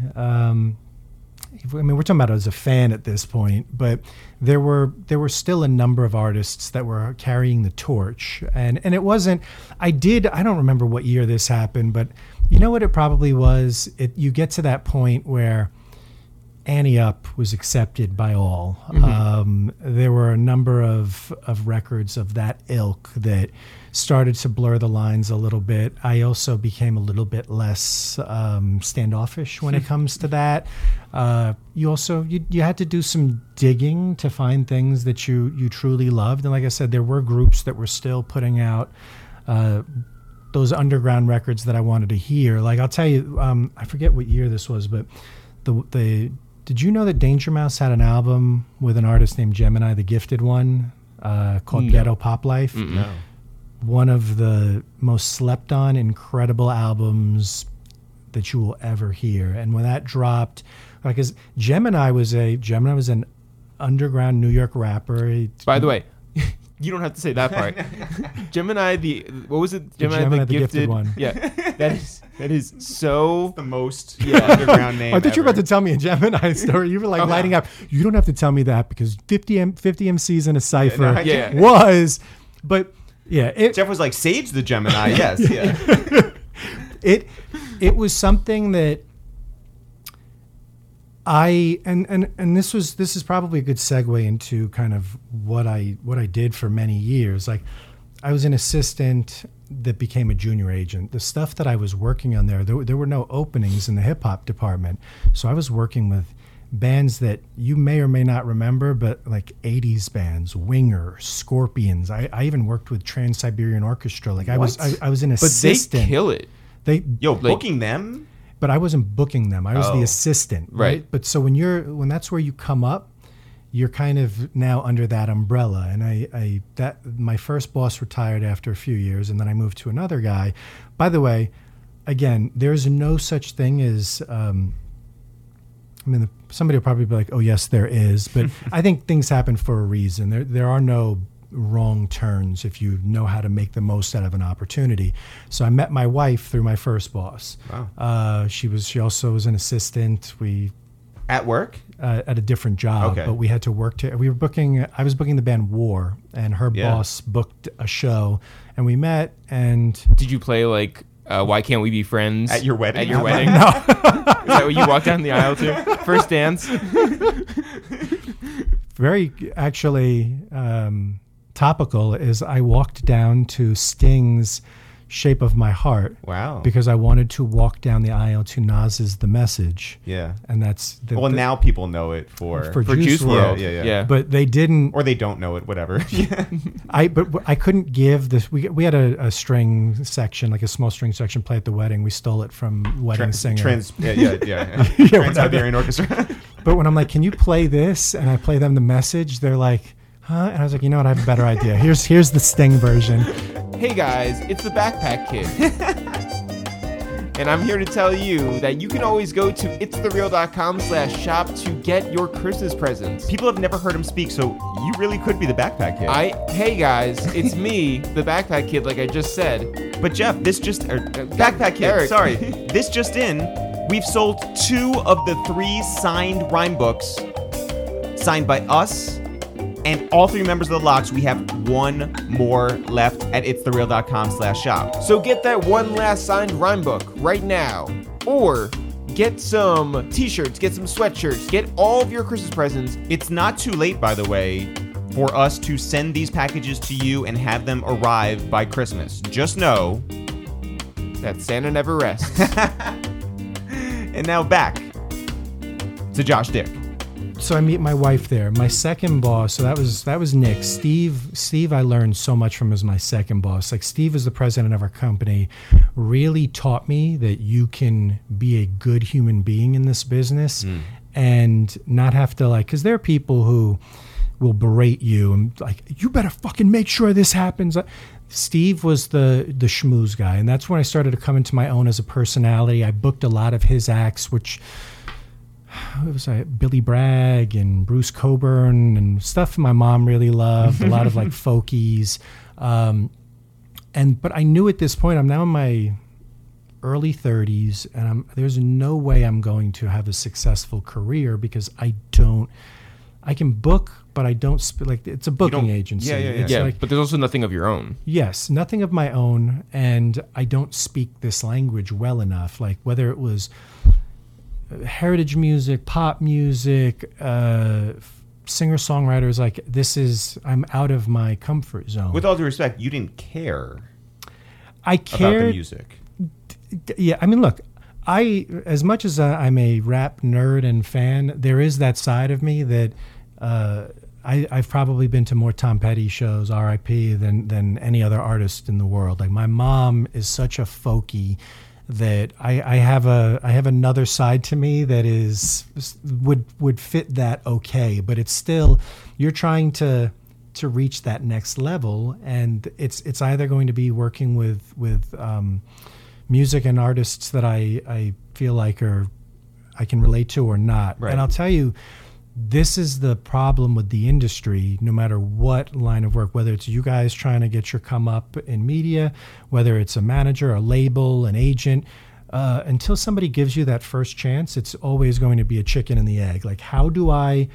I mean, we're talking about it as a fan at this point, but there were still a number of artists that were carrying the torch. And it wasn't, I don't remember what year this happened, but you know what it probably was? You get to that point where Annie Up was accepted by all. Mm-hmm. There were a number of records of that ilk that started to blur the lines a little bit. I also became a little bit less standoffish when it comes to that. You had to do some digging to find things that you truly loved. And like I said, there were groups that were still putting out those underground records that I wanted to hear. Like I'll tell you, I forget what year this was, but did you know that Danger Mouse had an album with an artist named Gemini, the Gifted One, called Ghetto Pop Life? No. One of the most slept on, incredible albums that you will ever hear. And when that dropped, because Gemini was an underground New York rapper. By the way, you don't have to say that part. Gemini, what was it? Gemini the Gifted One. Yeah, that is so the most underground name. I thought you were about to tell me a Gemini story. You were like lighting up. You don't have to tell me that because 50 MCs in a cipher was, but yeah. Jeff was like Sage the Gemini. Yes, yeah. It was something that and this is probably a good segue into kind of what I did for many years. Like I was an assistant that became a junior agent. The stuff that I was working on there were no openings in the hip hop department. So I was working with bands that you may or may not remember, but like 80s bands, Winger, Scorpions. I even worked with Trans-Siberian Orchestra. Like I was an assistant. But they kill it. Booking them? But I wasn't booking them. I was the assistant, right? But so when that's where you come up, you're kind of now under that umbrella. And my first boss retired after a few years, and then I moved to another guy. By the way, again, there's no such thing as somebody will probably be like, "Oh yes, there is," but I think things happen for a reason. There are no wrong turns if you know how to make the most out of an opportunity. So I met my wife through my first boss. Wow. She also was an assistant. We at work at a different job, okay. But we had to work I was booking the band War, and her boss booked a show, and we met. And did you play like Why Can't We Be Friends at your wedding? At your wedding? No. Is that what you walked down the aisle to? First dance? Very actually topical is I walked down to Sting's Shape of My Heart. Wow. Because I wanted to walk down the aisle to Nas's The Message. Yeah. And that's now people know it for Juice WRLD. Yeah. But they didn't, or they don't know it, whatever. I couldn't give this. We had a string section, like a small string section play at the wedding. We stole it from Wedding Singer. Trans-Siberian Orchestra. But when I'm like, can you play this? And I play them The Message, they're like, huh? And I was like, you know what? I have a better idea. Here's the Sting version. Hey guys, it's the Backpack Kid. And I'm here to tell you that you can always go to itsthereal.com/shop to get your Christmas presents. People have never heard him speak, so you really could be the Backpack Kid. Hey guys, it's me, the Backpack Kid, like I just said. But Jeff, Backpack Kid, Eric. Sorry. This just in, we've sold 2 of the 3 signed rhyme books signed by us And all 3 members of the Locks, we have 1 more left at itsthereal.com/shop. So get that one last signed rhyme book right now. Or get some t-shirts, get some sweatshirts, get all of your Christmas presents. It's not too late, by the way, for us to send these packages to you and have them arrive by Christmas. Just know that Santa never rests. And now back to Josh Dick. So I meet my wife there. My second boss, so that was Nick. Steve, I learned so much from as my second boss. Like, Steve is the president of our company, really taught me that you can be a good human being in this business and not have to, like, because there are people who will berate you and like, you better fucking make sure this happens. Steve was the schmooze guy, and that's when I started to come into my own as a personality. I booked a lot of his acts, which it was Billy Bragg and Bruce Coburn and stuff my mom really loved, a lot of like folkies. But I knew at this point, I'm now in my early 30s, and there's no way I'm going to have a successful career because I can book, but I don't it's a booking agency. Yeah, like, but there's also nothing of your own. Yes, nothing of my own, and I don't speak this language well enough. Like, whether it was heritage music, pop music, singer-songwriters, like, I'm out of my comfort zone. With all due respect, you didn't care about the music. Yeah, I mean, look, as much as I'm a rap nerd and fan, there is that side of me that I've probably been to more Tom Petty shows, R.I.P., than any other artist in the world. Like, my mom is such a folky that I have another side to me that would fit that okay, but it's still, you're trying to reach that next level, and it's either going to be working with music and artists that I feel like I can relate to or not. Right. And I'll tell you, this is the problem with the industry, no matter what line of work, whether it's you guys trying to get your come up in media, whether it's a manager, a label, an agent, until somebody gives you that first chance, it's always going to be a chicken and the egg. Like, how do I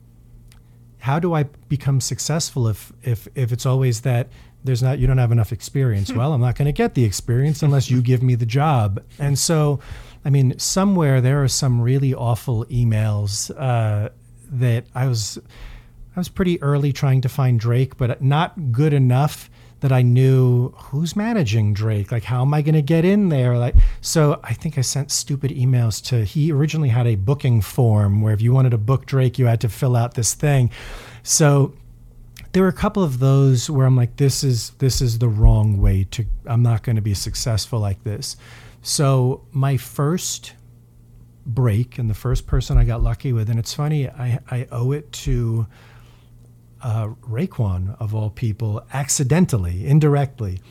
become successful if it's always that you don't have enough experience? Well, I'm not going to get the experience unless you give me the job. And so, I mean, somewhere there are some really awful emails that I was pretty early trying to find Drake, but not good enough that I knew who's managing Drake. Like, how am I going to get in there? Like, so I think I sent stupid emails he originally had a booking form where if you wanted to book Drake, you had to fill out this thing. So there were a couple of those where I'm like, this is the wrong way I'm not going to be successful like this. So my first break, and the first person I got lucky with, and it's funny, I owe it to Raekwon, of all people, accidentally, indirectly.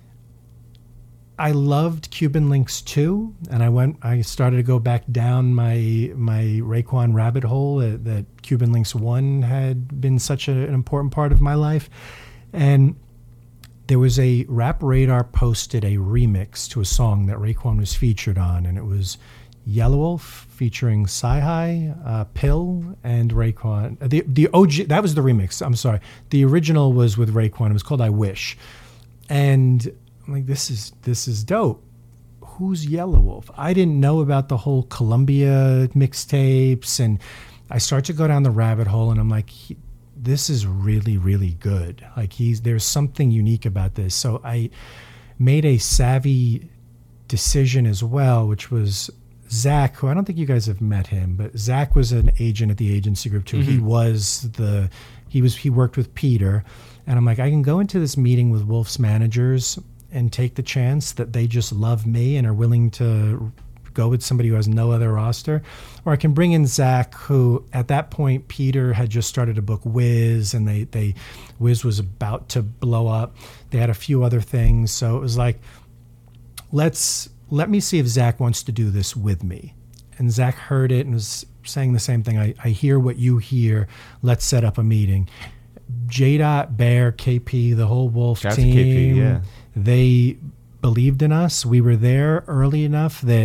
I loved Cuban Links 2, and I started to go back down my Raekwon rabbit hole that Cuban Links 1 had been such an important part of my life. And there was a Rap Radar posted a remix to a song that Raekwon was featured on, and it was Yellow Wolf featuring Sci-Hi, Pill, and Raekwon. The OG, that was the remix, I'm sorry. The original was with Raekwon. It was called I Wish. And I'm like, this is dope. Who's Yellow Wolf? I didn't know about the whole Columbia mixtapes, and I start to go down the rabbit hole, and I'm like, this is really, really good. Like, there's something unique about this. So I made a savvy decision as well, which was Zach, who I don't think you guys have met him, but Zach was an agent at the agency group too. Mm-hmm. He worked with Peter, and I'm like, I can go into this meeting with Wolf's managers and take the chance that they just love me and are willing to go with somebody who has no other roster, or I can bring in Zach, who at that point Peter had just started to book Wiz, and Wiz was about to blow up. They had a few other things, so it was like, let me see if Zach wants to do this with me. And Zach heard it and was saying the same thing. I hear what you hear. Let's set up a meeting. J-Dot, Bear, KP, the whole Wolf Shout team, to KP, yeah. They believed in us. We were there early enough that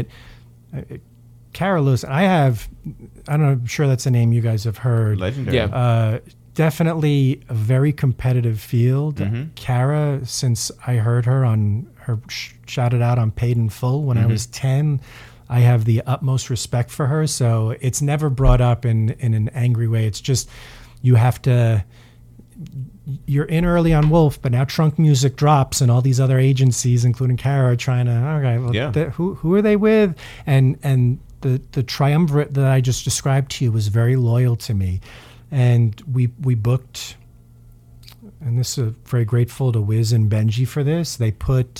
Cara Lewis, I'm sure that's a name you guys have heard. Legendary. Yeah. definitely a very competitive field. Kara, since I heard her shouted out on Paid in Full when I was 10, I have the utmost respect for her. So it's never brought up in an angry way. It's just you're in early on Wolf, but now Trunk Music drops and all these other agencies, including Kara, are trying to, who are they with? And the triumvirate that I just described to you was very loyal to me. And we booked, and this is very grateful to Wiz and Benji for this. They put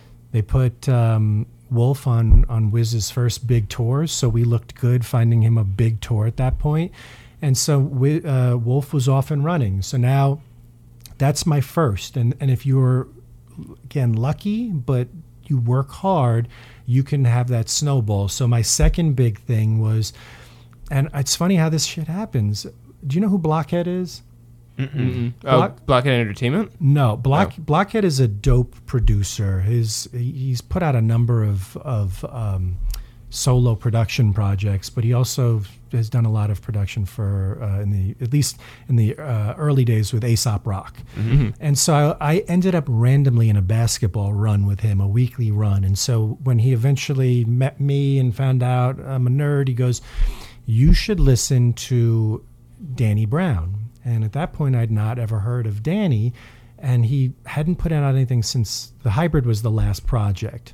Wolf on Wiz's first big tours, so we looked good finding him a big tour at that point. And so Wolf was off and running. So now that's my first. And if you're, again, lucky, but you work hard, you can have that snowball. So my second big thing was, and it's funny how this shit happens. Do you know who Blockhead is? Blockhead Entertainment? No, Blockhead is a dope producer. He's put out a number of solo production projects, but he also has done a lot of production for at least in the early days with Aesop Rock. And so I ended up randomly in a basketball run with him, a weekly run. And so when he eventually met me and found out I'm a nerd, he goes, "You should listen to Danny Brown." And at that point, I'd not ever heard of Danny, and he hadn't put out anything since The Hybrid was the last project.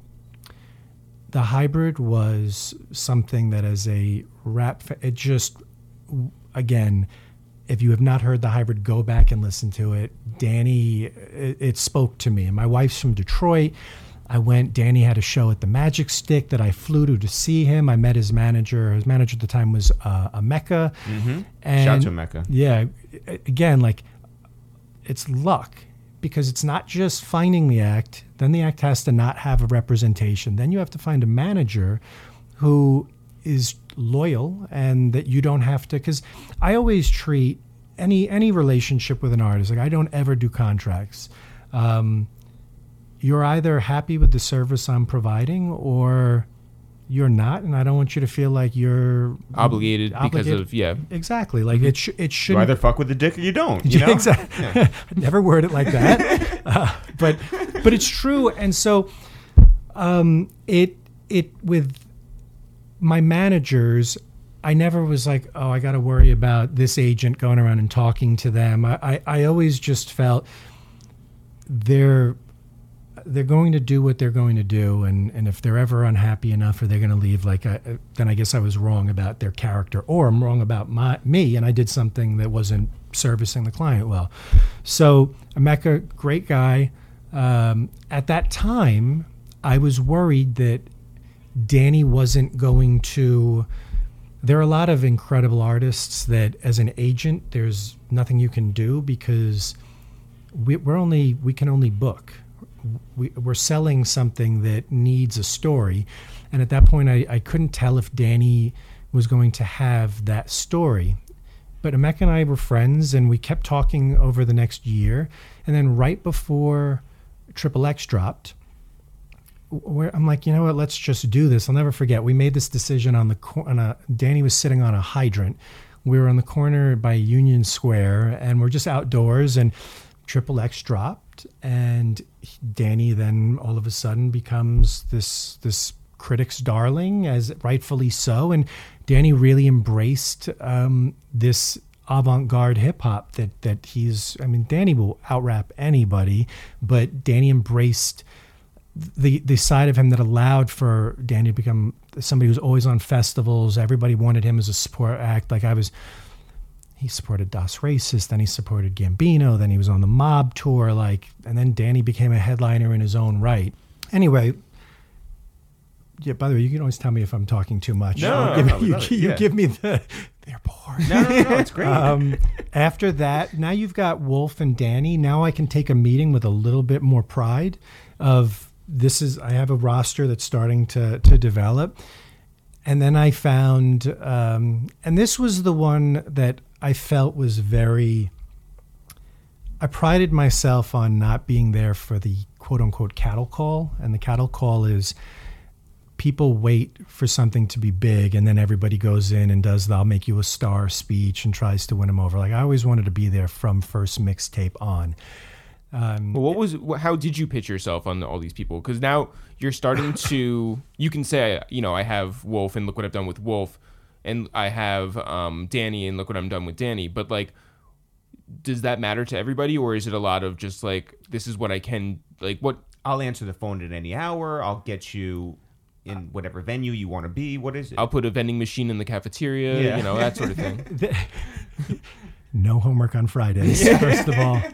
The Hybrid was something that as a rap, it just, again, if you have not heard The Hybrid, go back and listen to it. Danny, it spoke to me. And my wife's from Detroit. Danny had a show at the Magic Stick that I flew to see him. I met his manager. His manager at the time was Emeka. And shout out to Emeka. Yeah. Again, like, it's luck, because it's not just finding the act. Then the act has to not have a representation. Then you have to find a manager who is loyal and that you don't have to, because I always treat any relationship with an artist, like I don't ever do contracts. You're either happy with the service I'm providing or you're not, and I don't want you to feel like you're obligated. Because of exactly. Like it should. You either fuck with the dick or you don't. You know? Exactly. Yeah. Never word it like that, but it's true. And so, it with my managers, I never was like, oh, I got to worry about this agent going around and talking to them. I always just felt they're going to do what they're going to do, and if they're ever unhappy enough or they're going to leave, then I guess I was wrong about their character, or I'm wrong about me, and I did something that wasn't servicing the client well. So Emeka, great guy. At that time, I was worried that Danny wasn't going to. There are a lot of incredible artists that, as an agent, there's nothing you can do because we can only book. We're selling something that needs a story. And at that point, I couldn't tell if Danny was going to have that story. But Emeka and I were friends, and we kept talking over the next year. And then right before XXX dropped, I'm like, you know what, let's just do this. I'll never forget. We made this decision Danny was sitting on a hydrant. We were on the corner by Union Square, and we're just outdoors, and XXX dropped, and Danny then all of a sudden becomes this critic's darling, as rightfully so. And Danny really embraced this avant-garde hip-hop that he's, I mean, Danny will out-rap anybody, but Danny embraced the side of him that allowed for Danny to become somebody who's always on festivals. Everybody wanted him as a support act. He supported Das Racist, then he supported Gambino, then he was on the Mob tour, and then Danny became a headliner in his own right. Anyway, yeah, by the way, you can always tell me if I'm talking too much. You give me they're bored. No, it's great. After that, now you've got Wolf and Danny. Now I can take a meeting with a little bit more pride of I have a roster that's starting to develop. And then I found, and this was the one that I felt was I prided myself on not being there for the quote unquote cattle call. And the cattle call is people wait for something to be big, and then everybody goes in and does the "I'll make you a star" speech and tries to win them over. Like, I always wanted to be there from first mixtape on. Well, how did you pitch yourself on all these people? Because now you're starting to, you can say, I have Wolf and look what I've done with Wolf, and I have Danny and look what I'm done with Danny. But like, does that matter to everybody, or is it a lot of just like, this is what I can, like, what? I'll answer the phone at any hour. I'll get you in whatever venue you want to be. What is it? I'll put a vending machine in the cafeteria, that sort of thing. No homework on Fridays, first of all.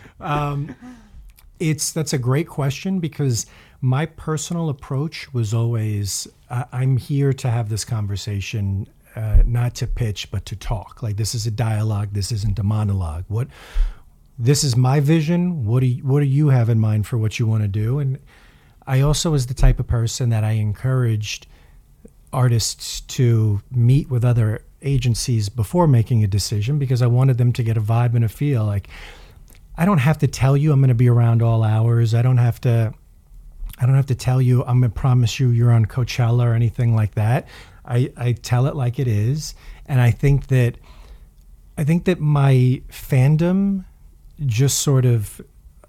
That's a great question, because my personal approach was always, I'm here to have this conversation, not to pitch, but to talk. Like, this is a dialogue. This isn't a monologue. This is my vision. What do you have in mind for what you want to do? And I also was the type of person that I encouraged artists to meet with other agencies before making a decision, because I wanted them to get a vibe and a feel. Like, I don't have to tell you I'm going to be around all hours. I don't have to tell you I'm going to promise you're on Coachella or anything like that. I tell it like it is, and I think that my fandom just sort of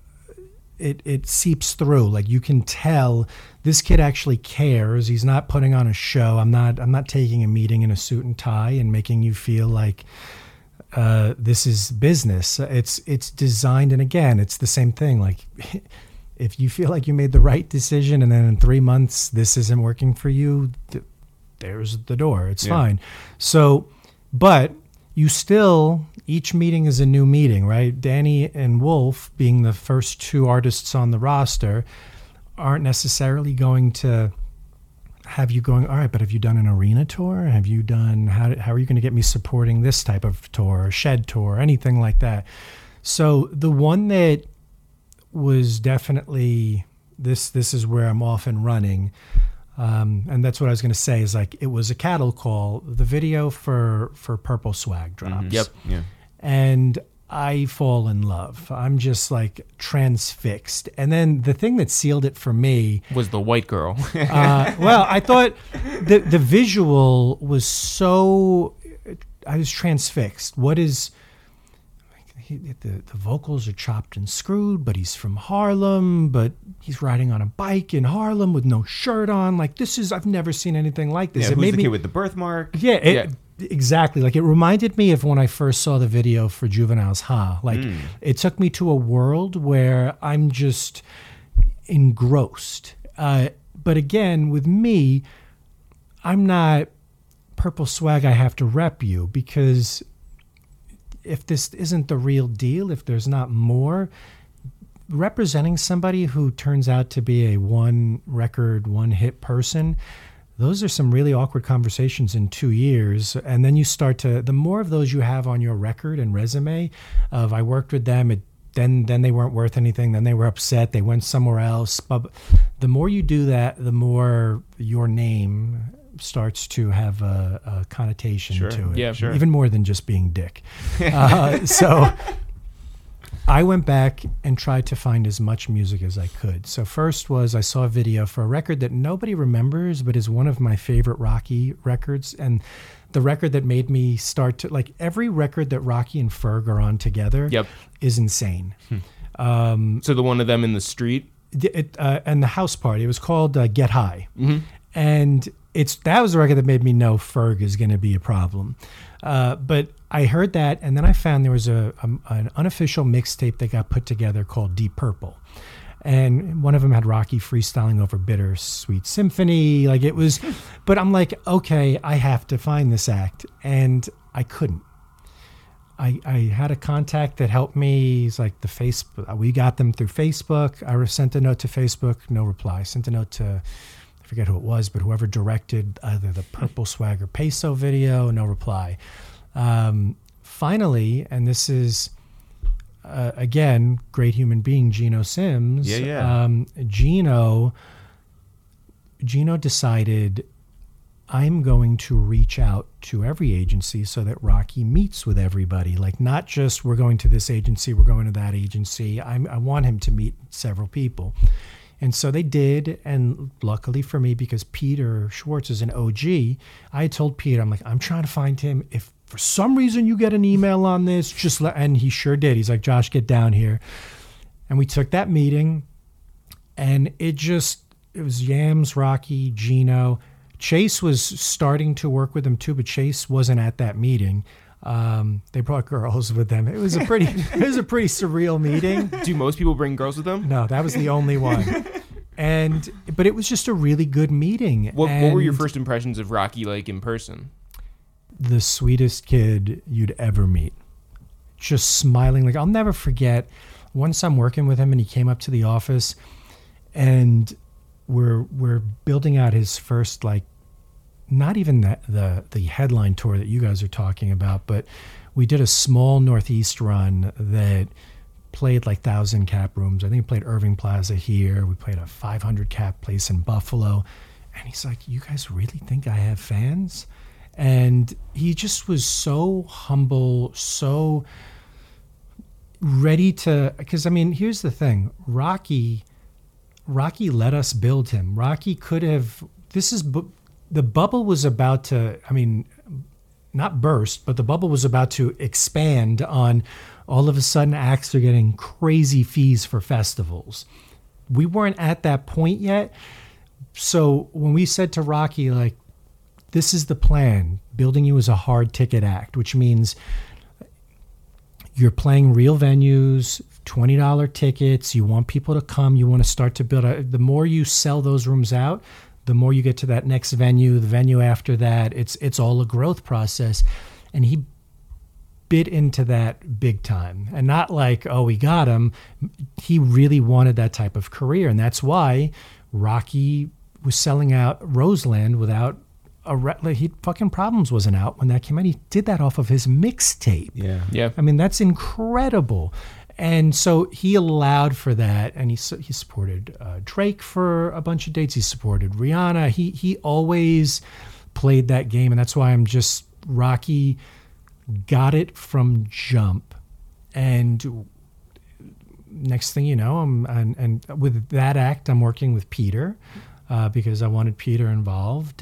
it seeps through. Like, you can tell this kid actually cares. He's not putting on a show. I'm not taking a meeting in a suit and tie and making you feel like this is business. It's designed, and again, it's the same thing. Like, if you feel like you made the right decision and then in 3 months this isn't working for you, there's the door. It's fine. So, but you still, each meeting is a new meeting, right? Danny and Wolf, being the first two artists on the roster, aren't necessarily going to have you going, all right, but have you done an arena tour? Have you done, how are you going to get me supporting this type of tour, or shed tour, anything like that? So the one that was definitely, this is where I'm off and running, and that's what I was going to say, is like, it was a cattle call. The video for Purple Swag drops. Mm-hmm. Yep. Yeah. And I fall in love. I'm just like transfixed. And then the thing that sealed it for me was the white girl. Well, I thought the visual was so, I was transfixed. What is, the vocals are chopped and screwed, but he's from Harlem, but he's riding on a bike in Harlem with no shirt on. Like, I've never seen anything like this. Yeah, who's the kid with the birthmark? Yeah, exactly. Like, it reminded me of when I first saw the video for Juvenile's Ha. Like, it took me to a world where I'm just engrossed. But again, with me, I'm not Purple Swag. I have to rep you, because if this isn't the real deal, if there's not more, representing somebody who turns out to be a one record, one hit person, those are some really awkward conversations in 2 years. And then you start to, the more of those you have on your record and resume of, I worked with them, then they weren't worth anything, then they were upset, they went somewhere else. But the more you do that, the more your name starts to have a connotation to it. Yeah, sure. Even more than just being Dick. So I went back and tried to find as much music as I could. So first was, I saw a video for a record that nobody remembers, but is one of my favorite Rocky records. And the record that made me start to, like, every record that Rocky and Ferg are on together is insane. So the one of them in the street? And the house party, it was called Get High. Mm-hmm. And that was the record that made me know Ferg is going to be a problem. But I heard that, and then I found there was an unofficial mixtape that got put together called Deep Purple. And one of them had Rocky freestyling over Bittersweet Symphony. Like, it was, but I'm like, okay, I have to find this act. And I couldn't. I had a contact that helped me. He's like, we got them through Facebook. I sent a note to Facebook, no reply. Sent a note to, I forget who it was, but whoever directed either the Purple Swag or Peso video, no reply. Finally, and this is, again, great human being, Geno Sims. Geno decided, I'm going to reach out to every agency so that Rocky meets with everybody. Like, not just we're going to this agency, we're going to that agency. I want him to meet several people. And so they did. And luckily for me, because Peter Schwartz is an OG, I had told Peter, I'm like, I'm trying to find him. If for some reason you get an email on this, just let, and he sure did. He's like, Josh, get down here. And we took that meeting, and it was Yams, Rocky, Gino. Chase was starting to work with them too, but Chase wasn't at that meeting. They brought girls with them. It was a pretty surreal meeting. Do most people bring girls with them? No, that was the only one. But it was just a really good meeting. What were your first impressions of Rocky like in person? The sweetest kid you'd ever meet. Just smiling. Like, I'll never forget once I'm working with him and he came up to the office, and we're building out his first, like, not even the headline tour that you guys are talking about, but we did a small Northeast run that played like 1,000 cap rooms. I think we played Irving Plaza here. We played a 500 cap place in Buffalo. And he's like, you guys really think I have fans? And he just was so humble, so ready to, because I mean, here's the thing. Rocky let us build him. Rocky could have, the bubble was about to, I mean, not burst, but the bubble was about to expand on all of a sudden acts are getting crazy fees for festivals. We weren't at that point yet. So when we said to Rocky, like, this is the plan, building you as a hard ticket act, which means you're playing real venues, $20 tickets. You want people to come. You want to start to build. The more you sell those rooms out, the more you get to that next venue, the venue after that. It's all a growth process. And he bit into that big time. And not like, oh, we got him. He really wanted that type of career. And that's why Rocky was selling out Roseland without fucking Problems wasn't out when that came out. He did that off of his mixtape. Yeah. I mean, that's incredible. And so he allowed for that, and he supported Drake for a bunch of dates. He supported Rihanna. He always played that game, and that's why Rocky got it from jump. And next thing you know, and with that act, I'm working with Peter because I wanted Peter involved.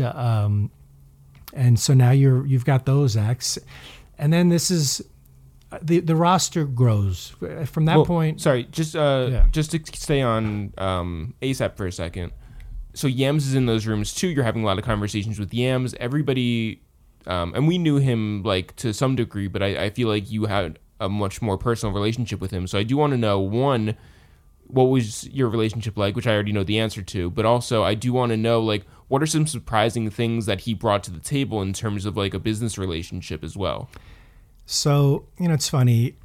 And so now you've got those acts, and then this is. The roster grows from that point. Sorry, just to stay on ASAP for a second. So Yams is in those rooms too. You're having a lot of conversations with Yams. Everybody, and we knew him like to some degree, but I feel like you had a much more personal relationship with him. So I do want to know, one, what was your relationship like, which I already know the answer to, but also I do want to know, like, what are some surprising things that he brought to the table in terms of like a business relationship as well? So, it's funny.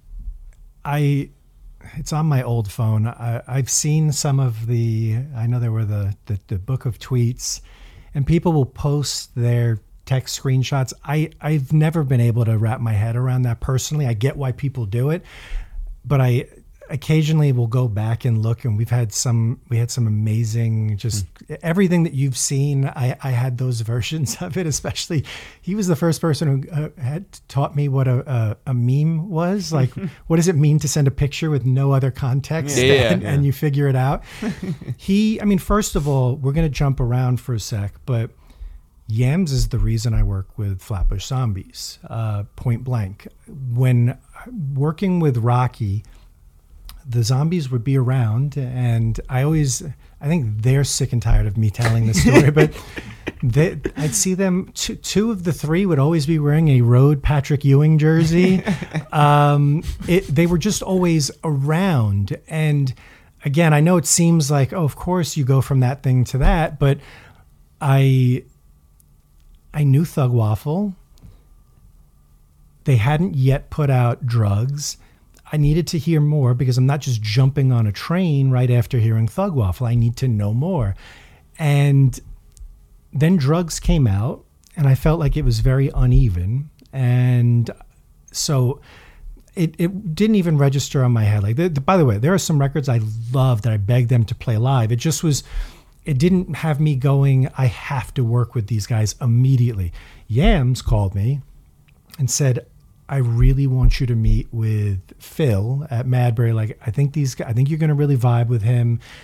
It's on my old phone. I've seen some of I know there were the book of tweets, and people will post their text screenshots. I've never been able to wrap my head around that personally. I get why people do it, but I occasionally will go back and look, and we had some amazing, just everything that you've seen. I had those versions of it. Especially, he was the first person who had taught me what a meme was. Like, what does it mean to send a picture with no other context and you figure it out? First of all, we're going to jump around for a sec, but Yams is the reason I work with Flatbush Zombies, point blank. When working with Rocky, the Zombies would be around, and I think they're sick and tired of me telling this story, but I'd see them, two of the three would always be wearing a Road Patrick Ewing jersey. They were just always around. And again, I know it seems like, oh, of course you go from that thing to that, but I knew Thug Waffle. They hadn't yet put out Drugs. I needed to hear more because I'm not just jumping on a train right after hearing Thug Waffle. I need to know more. And then Drugs came out, and I felt like it was very uneven. And so it didn't even register on my head. Like, by the way, there are some records I love that I begged them to play live. It didn't have me going, I have to work with these guys immediately. Yams called me and said, I really want you to meet with Phil at Madbury. Like, I think you're going to really vibe with him.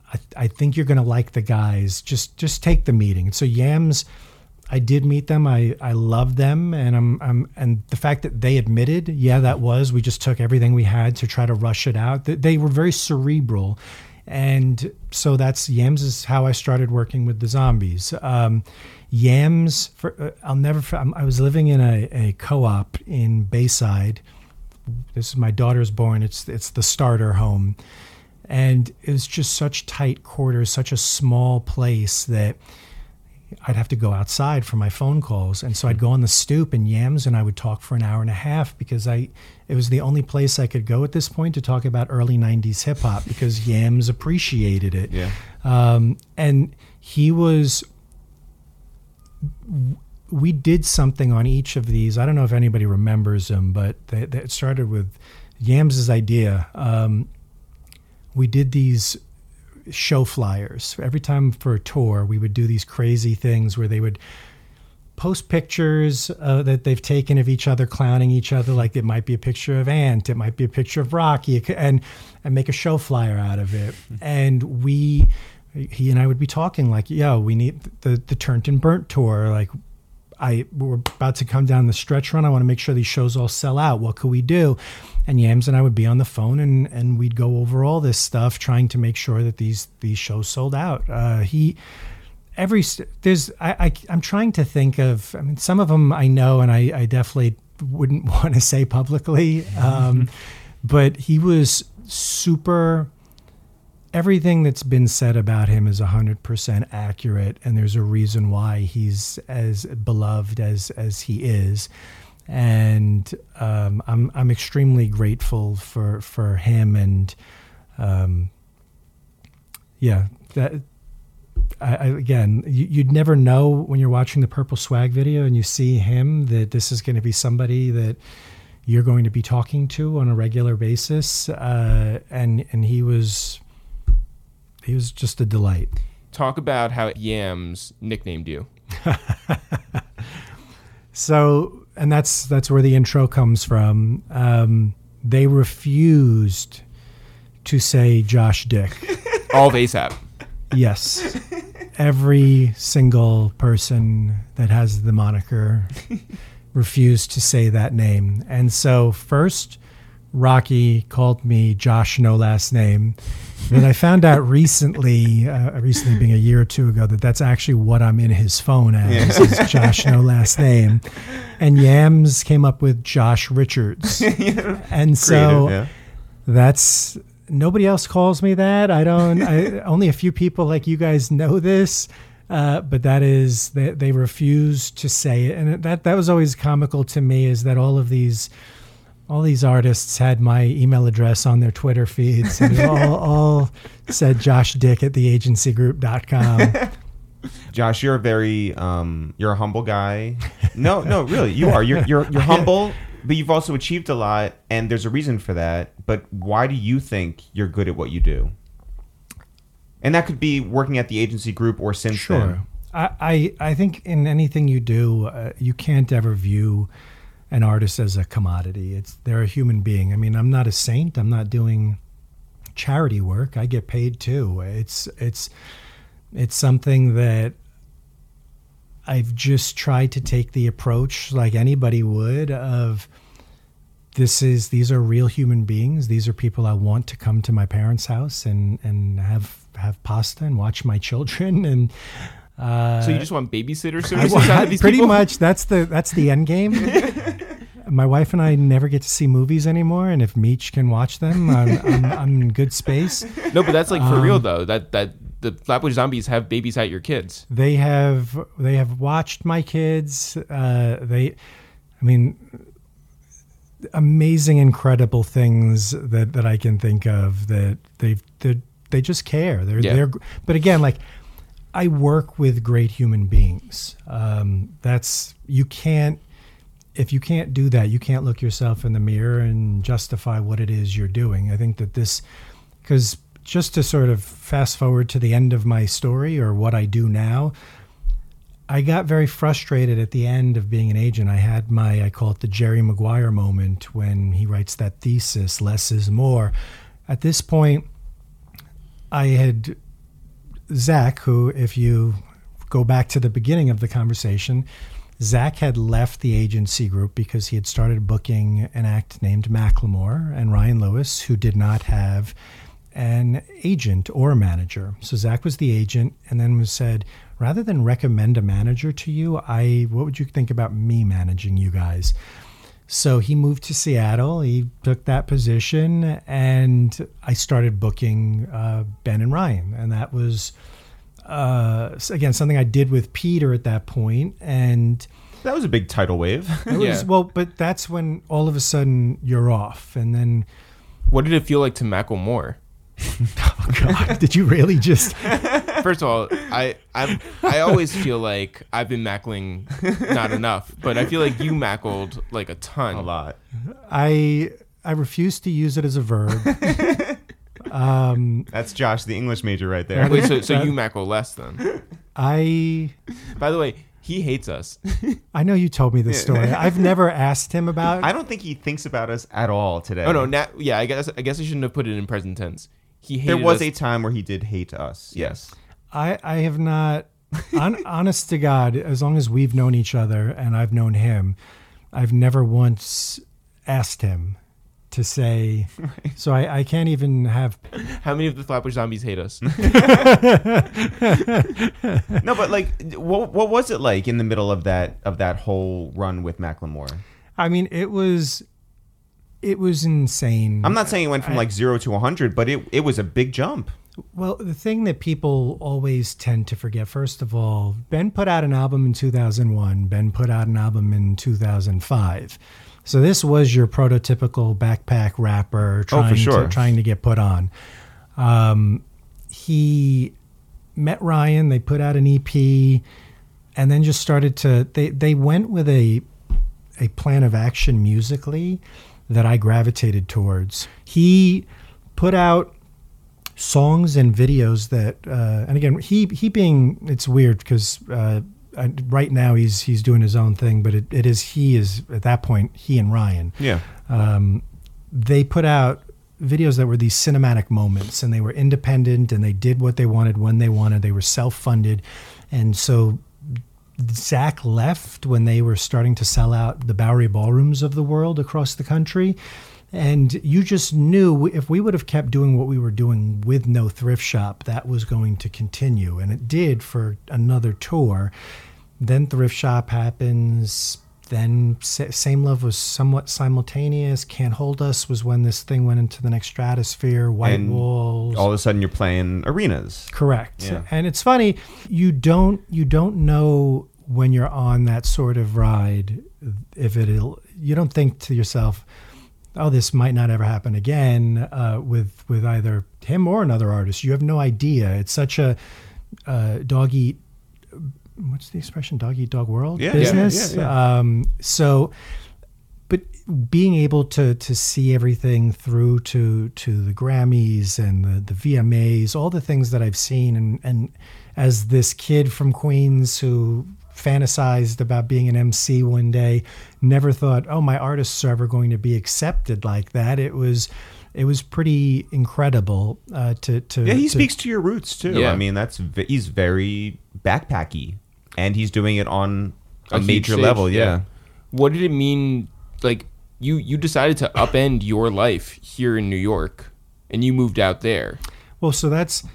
I think you're going to like the guys. Just take the meeting. And so Yams, I did meet them. I love them, and and the fact that they admitted, we just took everything we had to try to rush it out. They were very cerebral, and so Yams is how I started working with the zombies. Yams, I was living in a co-op in Bayside. This is my daughter's born. It's the starter home. And it was just such tight quarters, such a small place that I'd have to go outside for my phone calls. And so I'd go on the stoop, and Yams and I would talk for an hour and a half because it was the only place I could go at this point to talk about early 90s hip hop because Yams appreciated it. Yeah. And we did something on each of these. I don't know if anybody remembers them, but it started with Yams' idea. We did these show flyers. Every time for a tour, we would do these crazy things where they would post pictures that they've taken of each other, clowning each other. Like it might be a picture of Ant, it might be a picture of Rocky, and make a show flyer out of it. And he and I would be talking like, yo, we need the Turned and Burnt tour. Like, we're about to come down the stretch run. I want to make sure these shows all sell out. What could we do? And Yams and I would be on the phone, and we'd go over all this stuff, trying to make sure that these shows sold out. I'm trying to think of. I mean, some of them I know, and I definitely wouldn't want to say publicly. But he was super. Everything that's been said about him is 100% accurate, and there's a reason why he's as beloved as he is. And I'm extremely grateful for him, and again, you'd never know when you're watching the Purple Swag video and you see him that this is going to be somebody that you're going to be talking to on a regular basis, and he was just a delight. Talk about how Yams nicknamed you. So, and that's where the intro comes from. They refused to say Josh Dick. All of ASAP. Yes. Every single person that has the moniker refused to say that name. And so first, Rocky called me Josh, no last name. And I found out recently being a year or two ago, that's actually what I'm in his phone as, is Josh, no last name. And Yams came up with Josh Richards. And so that's, nobody else calls me that. Only a few people like you guys know this. But that is, they refuse to say it. And that was always comical to me, is that all these artists had my email address on their Twitter feeds, and they all said joshdick@theagencygroup.com. Josh, you're a very you're a humble guy. No, really, you are. You're humble, but you've also achieved a lot, and there's a reason for that. But why do you think you're good at what you do? And that could be working at the agency group or since then. I think in anything you do, you can't ever view an artist as a commodity. They're a human being. I mean, I'm not a saint. I'm not doing charity work. I get paid too. It's something that I've just tried to take the approach like anybody would of these are real human beings. These are people I want to come to my parents' house and have pasta and watch my children. And so you just want babysitter services out of these pretty people? much that's the end game. My wife and I never get to see movies anymore, and if Meech can watch them, I'm in good space. No, but that's like for real though. That the Flatbush Zombies have babysat your kids. They have watched my kids. Amazing, incredible things that I can think of that they just care. They're but again, like, I work with great human beings. If you can't do that, you can't look yourself in the mirror and justify what it is you're doing. I think that because just to sort of fast forward to the end of my story or what I do now, I got very frustrated at the end of being an agent. I had I call it the Jerry Maguire moment when he writes that thesis, less is more. At this point, I had Zach, who, if you go back to the beginning of the conversation, Zach had left the agency group because he had started booking an act named Macklemore and Ryan Lewis, who did not have an agent or a manager. So Zach was the agent, and then was said, rather than recommend a manager to you, what would you think about me managing you guys? So he moved to Seattle. He took that position, and I started booking Ben and Ryan. And that was, again, something I did with Peter at that point. And that was a big tidal wave. it was, well, but that's when all of a sudden you're off. And then... What did it feel like to Macklemore? Oh, God. Did you really just... First of all, I always feel like I've been mackling not enough, but I feel like you mackled like a ton. A lot. I refuse to use it as a verb. That's Josh, the English major right there. Wait, so you mackle less then? By the way, he hates us. I know you told me this story. I've never asked him about... I don't think he thinks about us at all today. Oh, no. I guess I shouldn't have put it in present tense. He hated There was us. a time where he did hate us. Yes. I have not, honest to God, as long as we've known each other and I've known him, I've never once asked him to say, right. So I can't even have... How many of the Flatbush Zombies hate us? No, but like, what was it like in the middle of that whole run with Macklemore? I mean, it was insane. I'm not saying it went from like 0 to 100, but it was a big jump. Well, the thing that people always tend to forget, first of all, Ben put out an album in 2001. Ben put out an album in 2005. So this was your prototypical backpack rapper trying to get put on. He met Ryan. They put out an EP, and then just started to. They went with a plan of action musically that I gravitated towards. He put out songs and videos that, and again, he being, it's weird because right now he's doing his own thing, but he is at that point, he and Ryan. Yeah. They put out videos that were these cinematic moments, and they were independent, and they did what they wanted when they wanted. They were self-funded. And so Zach left when they were starting to sell out the Bowery ballrooms of the world across the country. And you just knew if we would have kept doing what we were doing with no thrift shop, that was going to continue. And it did for another tour. Then thrift shop happens. Then Same Love was somewhat simultaneous. Can't Hold Us was when this thing went into the next stratosphere. White Walls. All of a sudden you're playing arenas. Correct. Yeah. And it's funny, you don't know when you're on that sort of ride, you don't think to yourself, oh, this might not ever happen again with either him or another artist. You have no idea. It's such a dog eat, what's the expression? Dog eat dog world business. Yeah. So, but being able to see everything through to the Grammys and the VMAs, all the things that I've seen, and as this kid from Queens who fantasized about being an MC one day, never thought, oh, my artists are ever going to be accepted like that. It was pretty incredible he speaks to your roots too. Yeah. I mean, he's very backpacky, and he's doing it on a major stage, level. Yeah. What did it mean? Like you decided to upend your life here in New York, and you moved out there. Well, so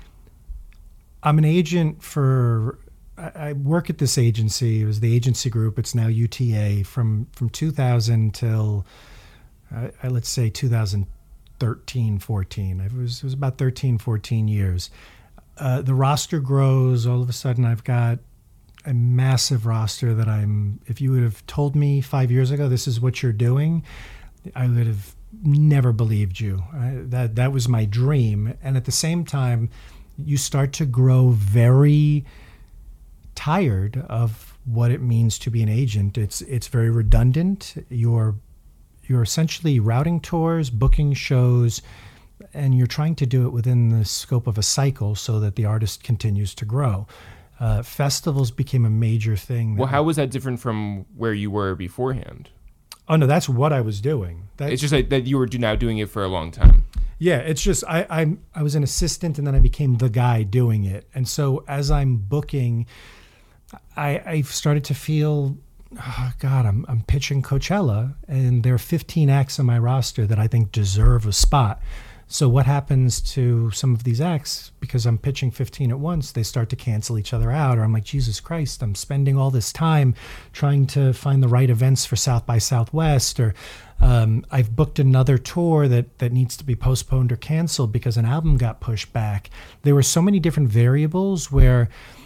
I'm an agent for. I work at this agency. It was the agency group. It's now UTA from 2000 till let's say 2013, 14. It was about 13, 14 years. The roster grows. All of a sudden, I've got a massive roster that if you would have told me 5 years ago, this is what you're doing, I would have never believed you. That was my dream. And at the same time, you start to grow very tired of what it means to be an agent. It's very redundant. You're essentially routing tours, booking shows, and you're trying to do it within the scope of a cycle so that the artist continues to grow. Festivals became a major thing. Well, how was that different from where you were beforehand? Oh no, that's what I was doing. It's just like that you were now doing it for a long time. Yeah, it's just I was an assistant and then I became the guy doing it. And so as I'm booking, I've started to feel, oh God, I'm pitching Coachella and there are 15 acts on my roster that I think deserve a spot. So what happens to some of these acts, because I'm pitching 15 at once, they start to cancel each other out. Or I'm like, Jesus Christ, I'm spending all this time trying to find the right events for South by Southwest. Or I've booked another tour that needs to be postponed or canceled because an album got pushed back. There were so many different variables where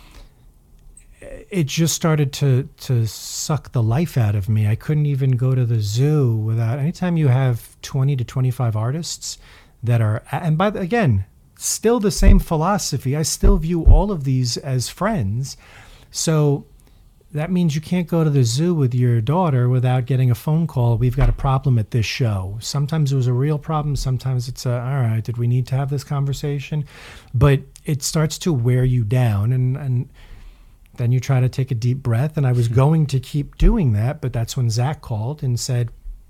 it just started to suck the life out of me. I couldn't even go to the zoo without, anytime you have 20 to 25 artists that are, and again, still the same philosophy. I still view all of these as friends. So that means you can't go to the zoo with your daughter without getting a phone call. We've got a problem at this show. Sometimes it was a real problem. Sometimes it's all right, did we need to have this conversation? But it starts to wear you down. And then you try to take a deep breath. And I was going to keep doing that. But that's when Zach called and said,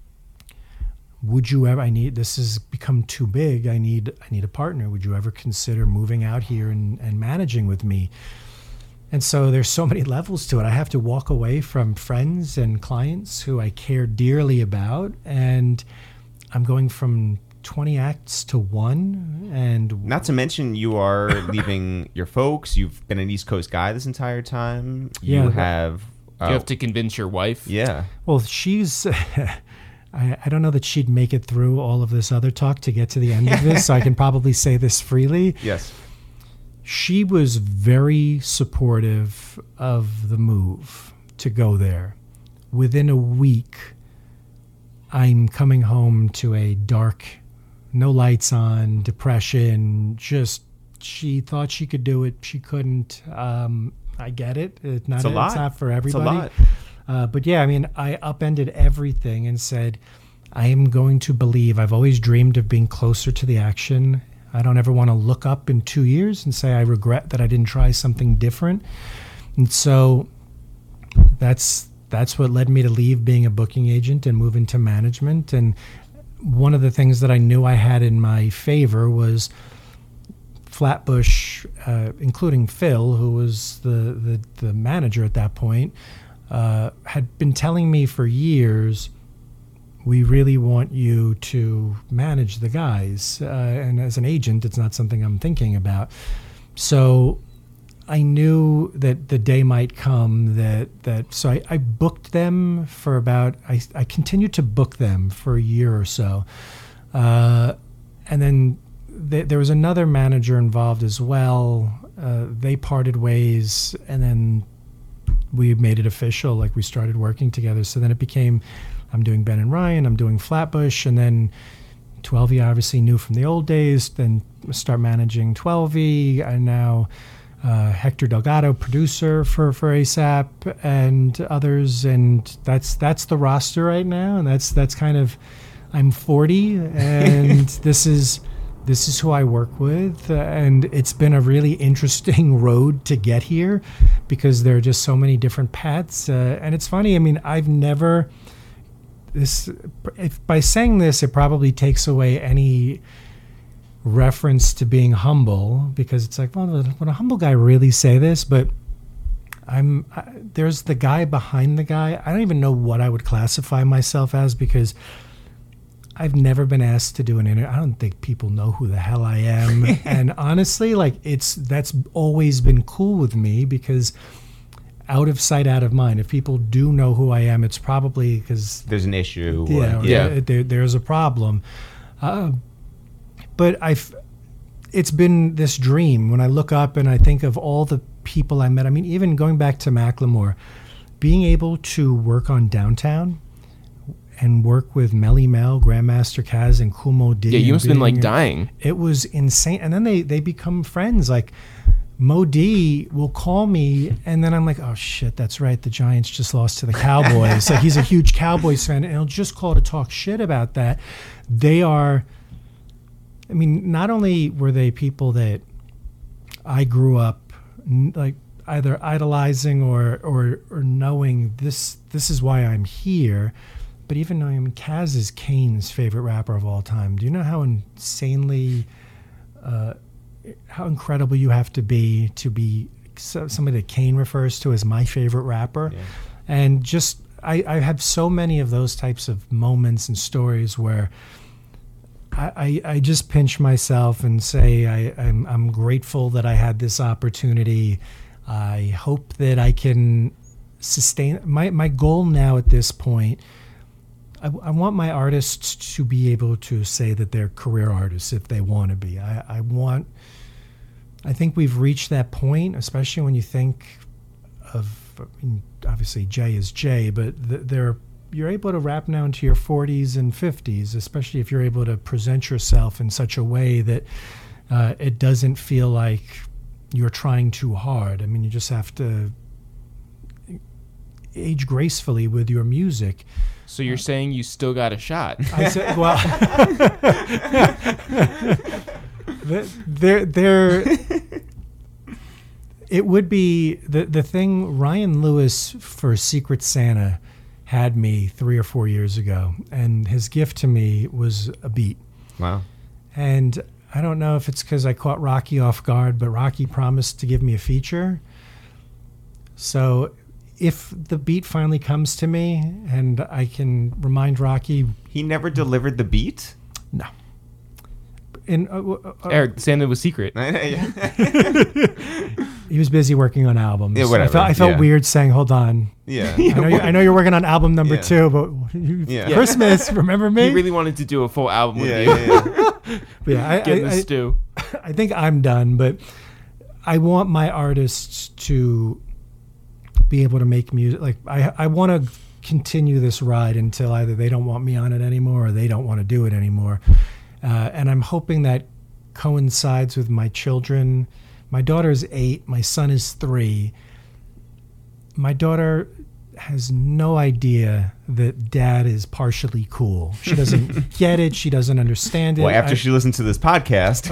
would you ever, this has become too big. I need a partner. Would you ever consider moving out here and managing with me? And so there's so many levels to it. I have to walk away from friends and clients who I care dearly about. And I'm going from 20 acts to 1. And not to mention you are leaving your folks. You've been an East Coast guy this entire time. Yeah, you have... Do you have to convince your wife? Yeah. Well, she's... I don't know that she'd make it through all of this other talk to get to the end of this, so I can probably say this freely. Yes. She was very supportive of the move to go there. Within a week, I'm coming home to a dark, no lights on, depression, just she thought she could do it. She couldn't. I get it. It's not for everybody. It's a lot. But yeah, I mean, I upended everything and said, I am going to believe. I've always dreamed of being closer to the action. I don't ever want to look up in 2 years and say I regret that I didn't try something different. And so that's what led me to leave being a booking agent and move into management. And one of the things that I knew I had in my favor was Flatbush, including Phil, who was the manager at that point, had been telling me for years, we really want you to manage the guys. And as an agent, it's not something I'm thinking about. So I knew that the day might come so I booked them for I continued to book them for a year or so. And then there was another manager involved as well. They parted ways, and then we made it official, like we started working together. So then it became, I'm doing Ben and Ryan, I'm doing Flatbush, and then 12E I obviously knew from the old days, then start managing 12E, and now Hector Delgado, producer for ASAP, and others, and that's the roster right now, and that's kind of, I'm 40, and this is who I work with, and it's been a really interesting road to get here because there are just so many different paths. And it's funny, I mean, I've never, by saying this, it probably takes away any reference to being humble, because it's like, well, would a humble guy really say this? But there's the guy behind the guy. I don't even know what I would classify myself as, because I've never been asked to do an interview. I don't think people know who the hell I am. And honestly, that's always been cool with me, because out of sight, out of mind. If people do know who I am, it's probably because there's an issue. There's a problem. But it's been this dream. When I look up and I think of all the people I met, I mean, even going back to Macklemore, being able to work on Downtown and work with Melly Mel, Grandmaster Caz, and Kool Moe Dee. Yeah, you must have been like dying. It was insane. And then they become friends. Like Moe Dee will call me, and then I'm like, oh shit, that's right. The Giants just lost to the Cowboys. Like, he's a huge Cowboys fan, and he'll just call to talk shit about that. They are, I mean, not only were they people that I grew up like either idolizing or knowing this is why I'm here, But even though Kaz is Kane's favorite rapper of all time, do you know how insanely, how incredible you have to be somebody that Kane refers to as my favorite rapper? Yeah. And just, I have so many of those types of moments and stories where I just pinch myself and say I'm grateful that I had this opportunity. I hope that I can sustain my goal now at this point. I want my artists to be able to say that they're career artists if they want to be. I think we've reached that point, especially when you think of, obviously Jay is Jay, but you're able to rap now into your 40s and 50s, especially if you're able to present yourself in such a way that it doesn't feel like you're trying too hard. I mean, you just have to age gracefully with your music. So you're saying you still got a shot? I said, well, it would be the thing. Ryan Lewis for Secret Santa had me 3 or 4 years ago, and his gift to me was a beat. Wow. And I don't know if it's because I caught Rocky off guard, but Rocky promised to give me a feature. So if the beat finally comes to me and I can remind Rocky... He never delivered the beat? No. Eric, Santa was secret. He was busy working on albums. Yeah, whatever. I felt weird saying, hold on. Yeah. I know you're working on album number 2, but Christmas, remember me? He really wanted to do a full album with you. Get in the stew. I think I'm done, but I want my artists to be able to make music. Like I want to continue this ride until either they don't want me on it anymore or they don't want to do it anymore. And I'm hoping that coincides with my children. My daughter's 8. My son is 3. My daughter has no idea that dad is partially cool. She doesn't get it. She doesn't understand it. Well, after she listens to this podcast.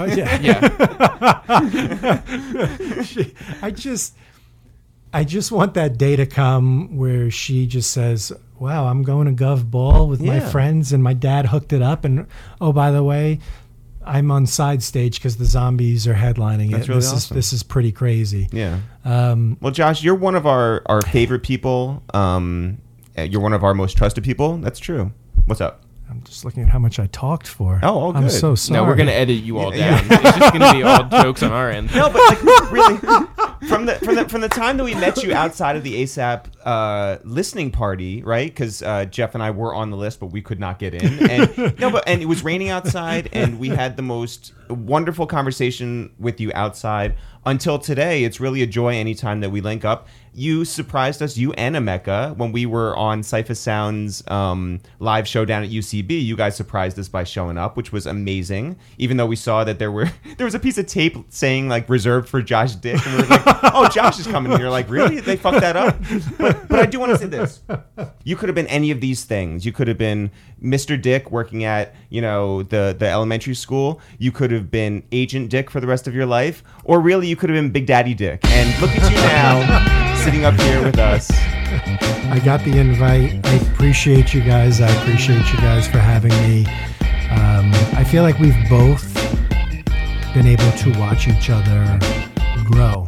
I just want that day to come where she just says, wow, I'm going to Gov Ball with my friends and my dad hooked it up. And, oh, by the way, I'm on side stage because the Zombies are headlining That's it. Really awesome. This is pretty crazy. Yeah. Well, Josh, you're one of our favorite people. You're one of our most trusted people. That's true. What's up? I'm just looking at how much I talked for. Oh, all good. I'm so sorry. No, we're going to edit you all down. It's just going to be all jokes on our end. No, but like really, from the time that we met you outside of the ASAP listening party, right? Because Jeff and I were on the list, but we could not get in. And it was raining outside, and we had the most wonderful conversation with you outside. Until today, it's really a joy anytime that we link up. You surprised us, you and Emeka, when we were on Cypher Sound's live show down at UCB. You guys surprised us by showing up, which was amazing. Even though we saw that there was a piece of tape saying like reserved for Josh Dick, and we were like, "Oh, Josh is coming." And you're like, "Really? They fucked that up?" But I do want to say this: you could have been any of these things. You could have been Mr. Dick working at the elementary school. You could have been Agent Dick for the rest of your life, or really you could have been Big Daddy Dick. And look at you now. Sitting up here with us. I got the invite. I appreciate you guys. I appreciate you guys for having me. I feel like we've both been able to watch each other grow.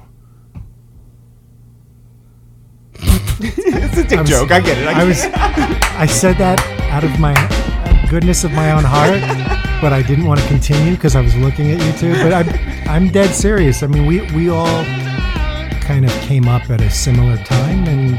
It's a dick joke. I get it. I said that out of my goodness of my own heart, but I didn't want to continue because I was looking at you two. But I'm dead serious. I mean, we all kind of came up at a similar time, and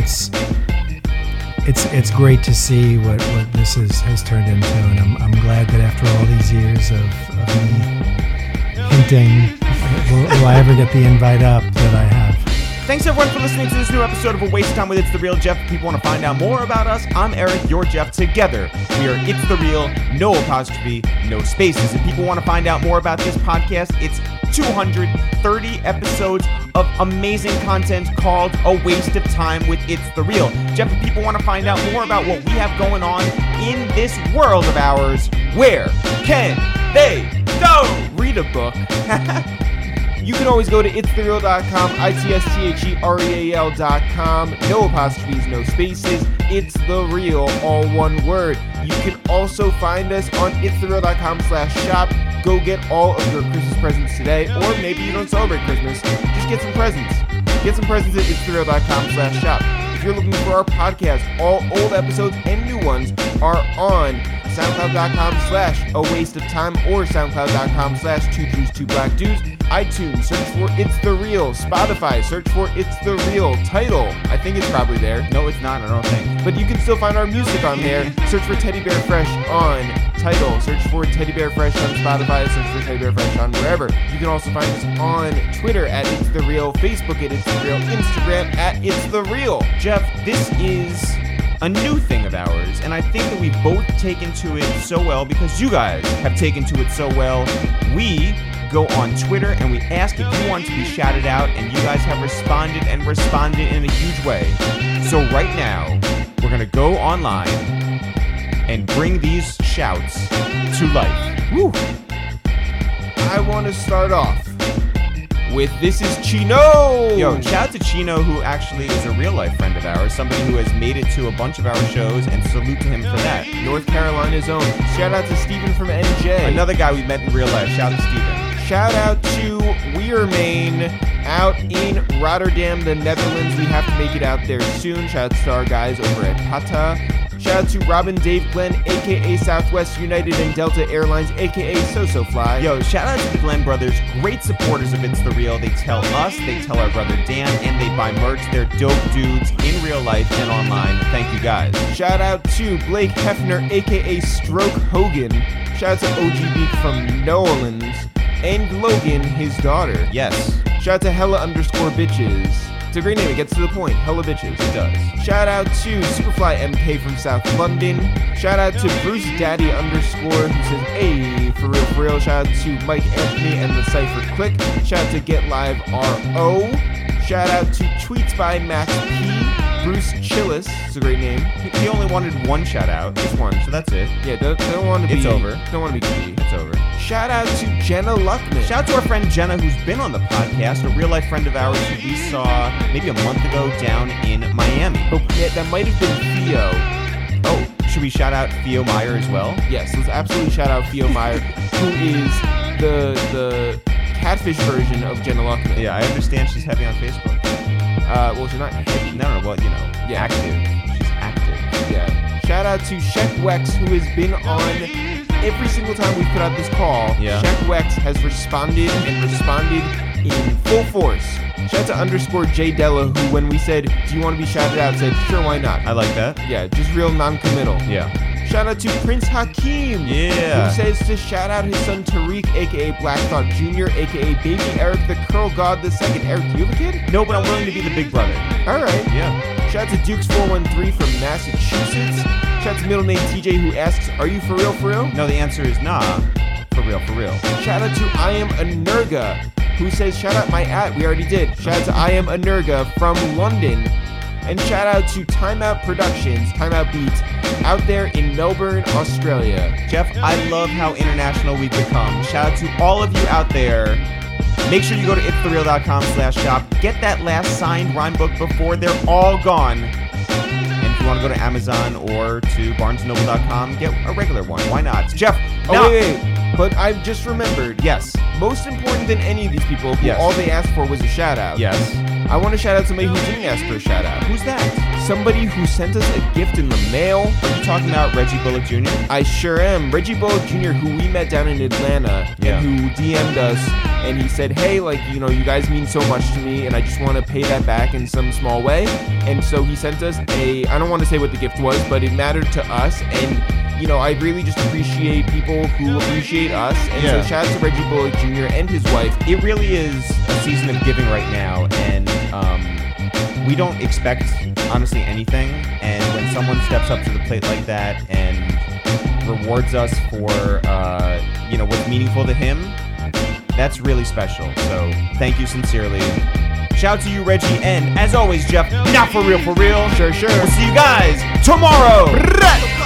it's great to see what this has turned into, and I'm glad that after all these years of me hinting, will I ever get the invite up, that I have. Thanks everyone for listening to this new episode of A Waste of Time with It's The Real. Jeff, if people want to find out more about us, I'm Eric, you're Jeff. Together, we are It's The Real, no apostrophe, no spaces. If people want to find out more about this podcast, it's 230 episodes of amazing content called A Waste of Time with It's The Real. Jeff, if people want to find out more about what we have going on in this world of ours, where can they go? Read a book. You can always go to itsthereal.com, itsthereal.com. No apostrophes, no spaces. It's the real, all one word. You can also find us on itsthereal.com/shop. Go get all of your Christmas presents today, or maybe you don't celebrate Christmas. Just get some presents. Get some presents at itsthereal.com/shop. If you're looking for our podcast, all old episodes and new ones are on SoundCloud.com/awasteoftime or SoundCloud.com/2Jews2Black Dudes. iTunes, search for It's The Real. Spotify, search for It's The Real. Tidal, I think it's probably there. No, it's not. I don't think. But you can still find our music on there. Search for Teddy Bear Fresh on Tidal. Search for Teddy Bear Fresh on Spotify. Search for Teddy Bear Fresh on wherever. You can also find us on Twitter at It's The Real, Facebook at It's The Real, Instagram at It's The Real. Jeff, this is a new thing of ours, and I think that we've both taken to it so well because you guys have taken to it so well. We go on Twitter and we ask if you want to be shouted out, and you guys have responded and responded in a huge way. So right now, we're going to go online and bring these shouts to life. Woo! I want to start off with This Is Chino. Yo, shout out to Chino, who actually is a real-life friend of ours, somebody who has made it to a bunch of our shows, and salute to him for that. North Carolina's own. Shout out to Steven from NJ. Another guy we met in real life. Shout out to Steven. Shout out to Weermain out in Rotterdam, the Netherlands. We have to make it out there soon. Shout out to our guys over at Pata. Shout out to Robin Dave Glenn, a.k.a. Southwest United and Delta Airlines, a.k.a. So-So-Fly. Yo, shout out to the Glenn brothers, great supporters of It's The Real. They tell us, they tell our brother Dan, and they buy merch. They're dope dudes in real life and online. Thank you guys. Shout out to Blake Hefner, a.k.a. Stroke Hogan. Shout out to OG Beak from New Orleans. And Logan, his daughter. Yes. Shout out to Hella_bitches. It's a great name. It gets to the point. Hella bitches. It does. Shout out to Superfly MK from South London. Shout out to Bruce Daddy_ who says, hey, for real. Shout out to Mike Anthony and the Cypher Click. Shout out to Get Live RO. Shout out to Tweets by Max P. Bruce Chillis. It's a great name. He only wanted one shout out. Just one, so that's it. Yeah, don't want to be. It's over. Don't want to be greedy. It's over. Shout out to Jenna Luckman. Shout out to our friend Jenna, who's been on the podcast, a real life friend of ours who we saw maybe a month ago down in Miami. Oh, yeah, that might have been Theo. Oh, should we shout out Theo Meyer as well? Yes, let's absolutely shout out Theo Meyer, who is the catfish version of Jenna Luckman. Yeah, I understand she's heavy on Facebook. Well, she's not heavy. No, well, you know, Yeah. active. She's active. Yeah. Shout out to Shek Wex, who has been on every single time we put out this call. Yeah. Shek Wex has responded in full force. Shout out to _J Della, who when we said, do you want to be shouted out, said, sure, why not? I like that. Yeah, just real non-committal. Yeah. Shout out to Prince Hakeem, Yeah. who says to shout out his son Tariq, a.k.a. Black Thought Jr., a.k.a. Baby Eric, the Curl God II. Eric, do you have a kid? No, but I'm willing to be the big brother. All right. Yeah. Shout out to Dukes413 from Massachusetts. Shout out to middle name TJ, who asks, are you for real? No, the answer is nah. For real. Shout out to I Am Anerga, who says, shout out my @ we already did. Shout out to I Am Anerga from London. And shout out to Timeout Productions, Timeout Beats, out there in Melbourne, Australia. Jeff, I love how international we've become. Shout out to all of you out there. Make sure you go to itsthereal.com/shop. Get that last signed rhyme book before they're all gone. And if you want to go to Amazon or to barnesandnoble.com, get a regular one. Why not? Jeff, Oh, now- wait. But I've just remembered, Yes. most important than any of these people, who Yes. all they asked for was a shout out. Yes. I want to shout out somebody who didn't ask for a shout out. Who's that? Somebody who sent us a gift in the mail. Are you talking about Reggie Bullock Jr.? I sure am. Reggie Bullock Jr., who we met down in Atlanta, Yeah. and who DM'd us, and he said, hey, you guys mean so much to me, and I just want to pay that back in some small way. And so he sent us I don't want to say what the gift was, but it mattered to us, and I really just appreciate people who appreciate us. And Yeah. so shout out to Reggie Bullock Jr. and his wife. It really is a season of giving right now, and we don't expect, honestly, anything. And when someone steps up to the plate like that and rewards us for, what's meaningful to him, that's really special. So thank you sincerely. Shout out to you, Reggie, and as always, Jeff, not for real. Sure. We'll see you guys tomorrow.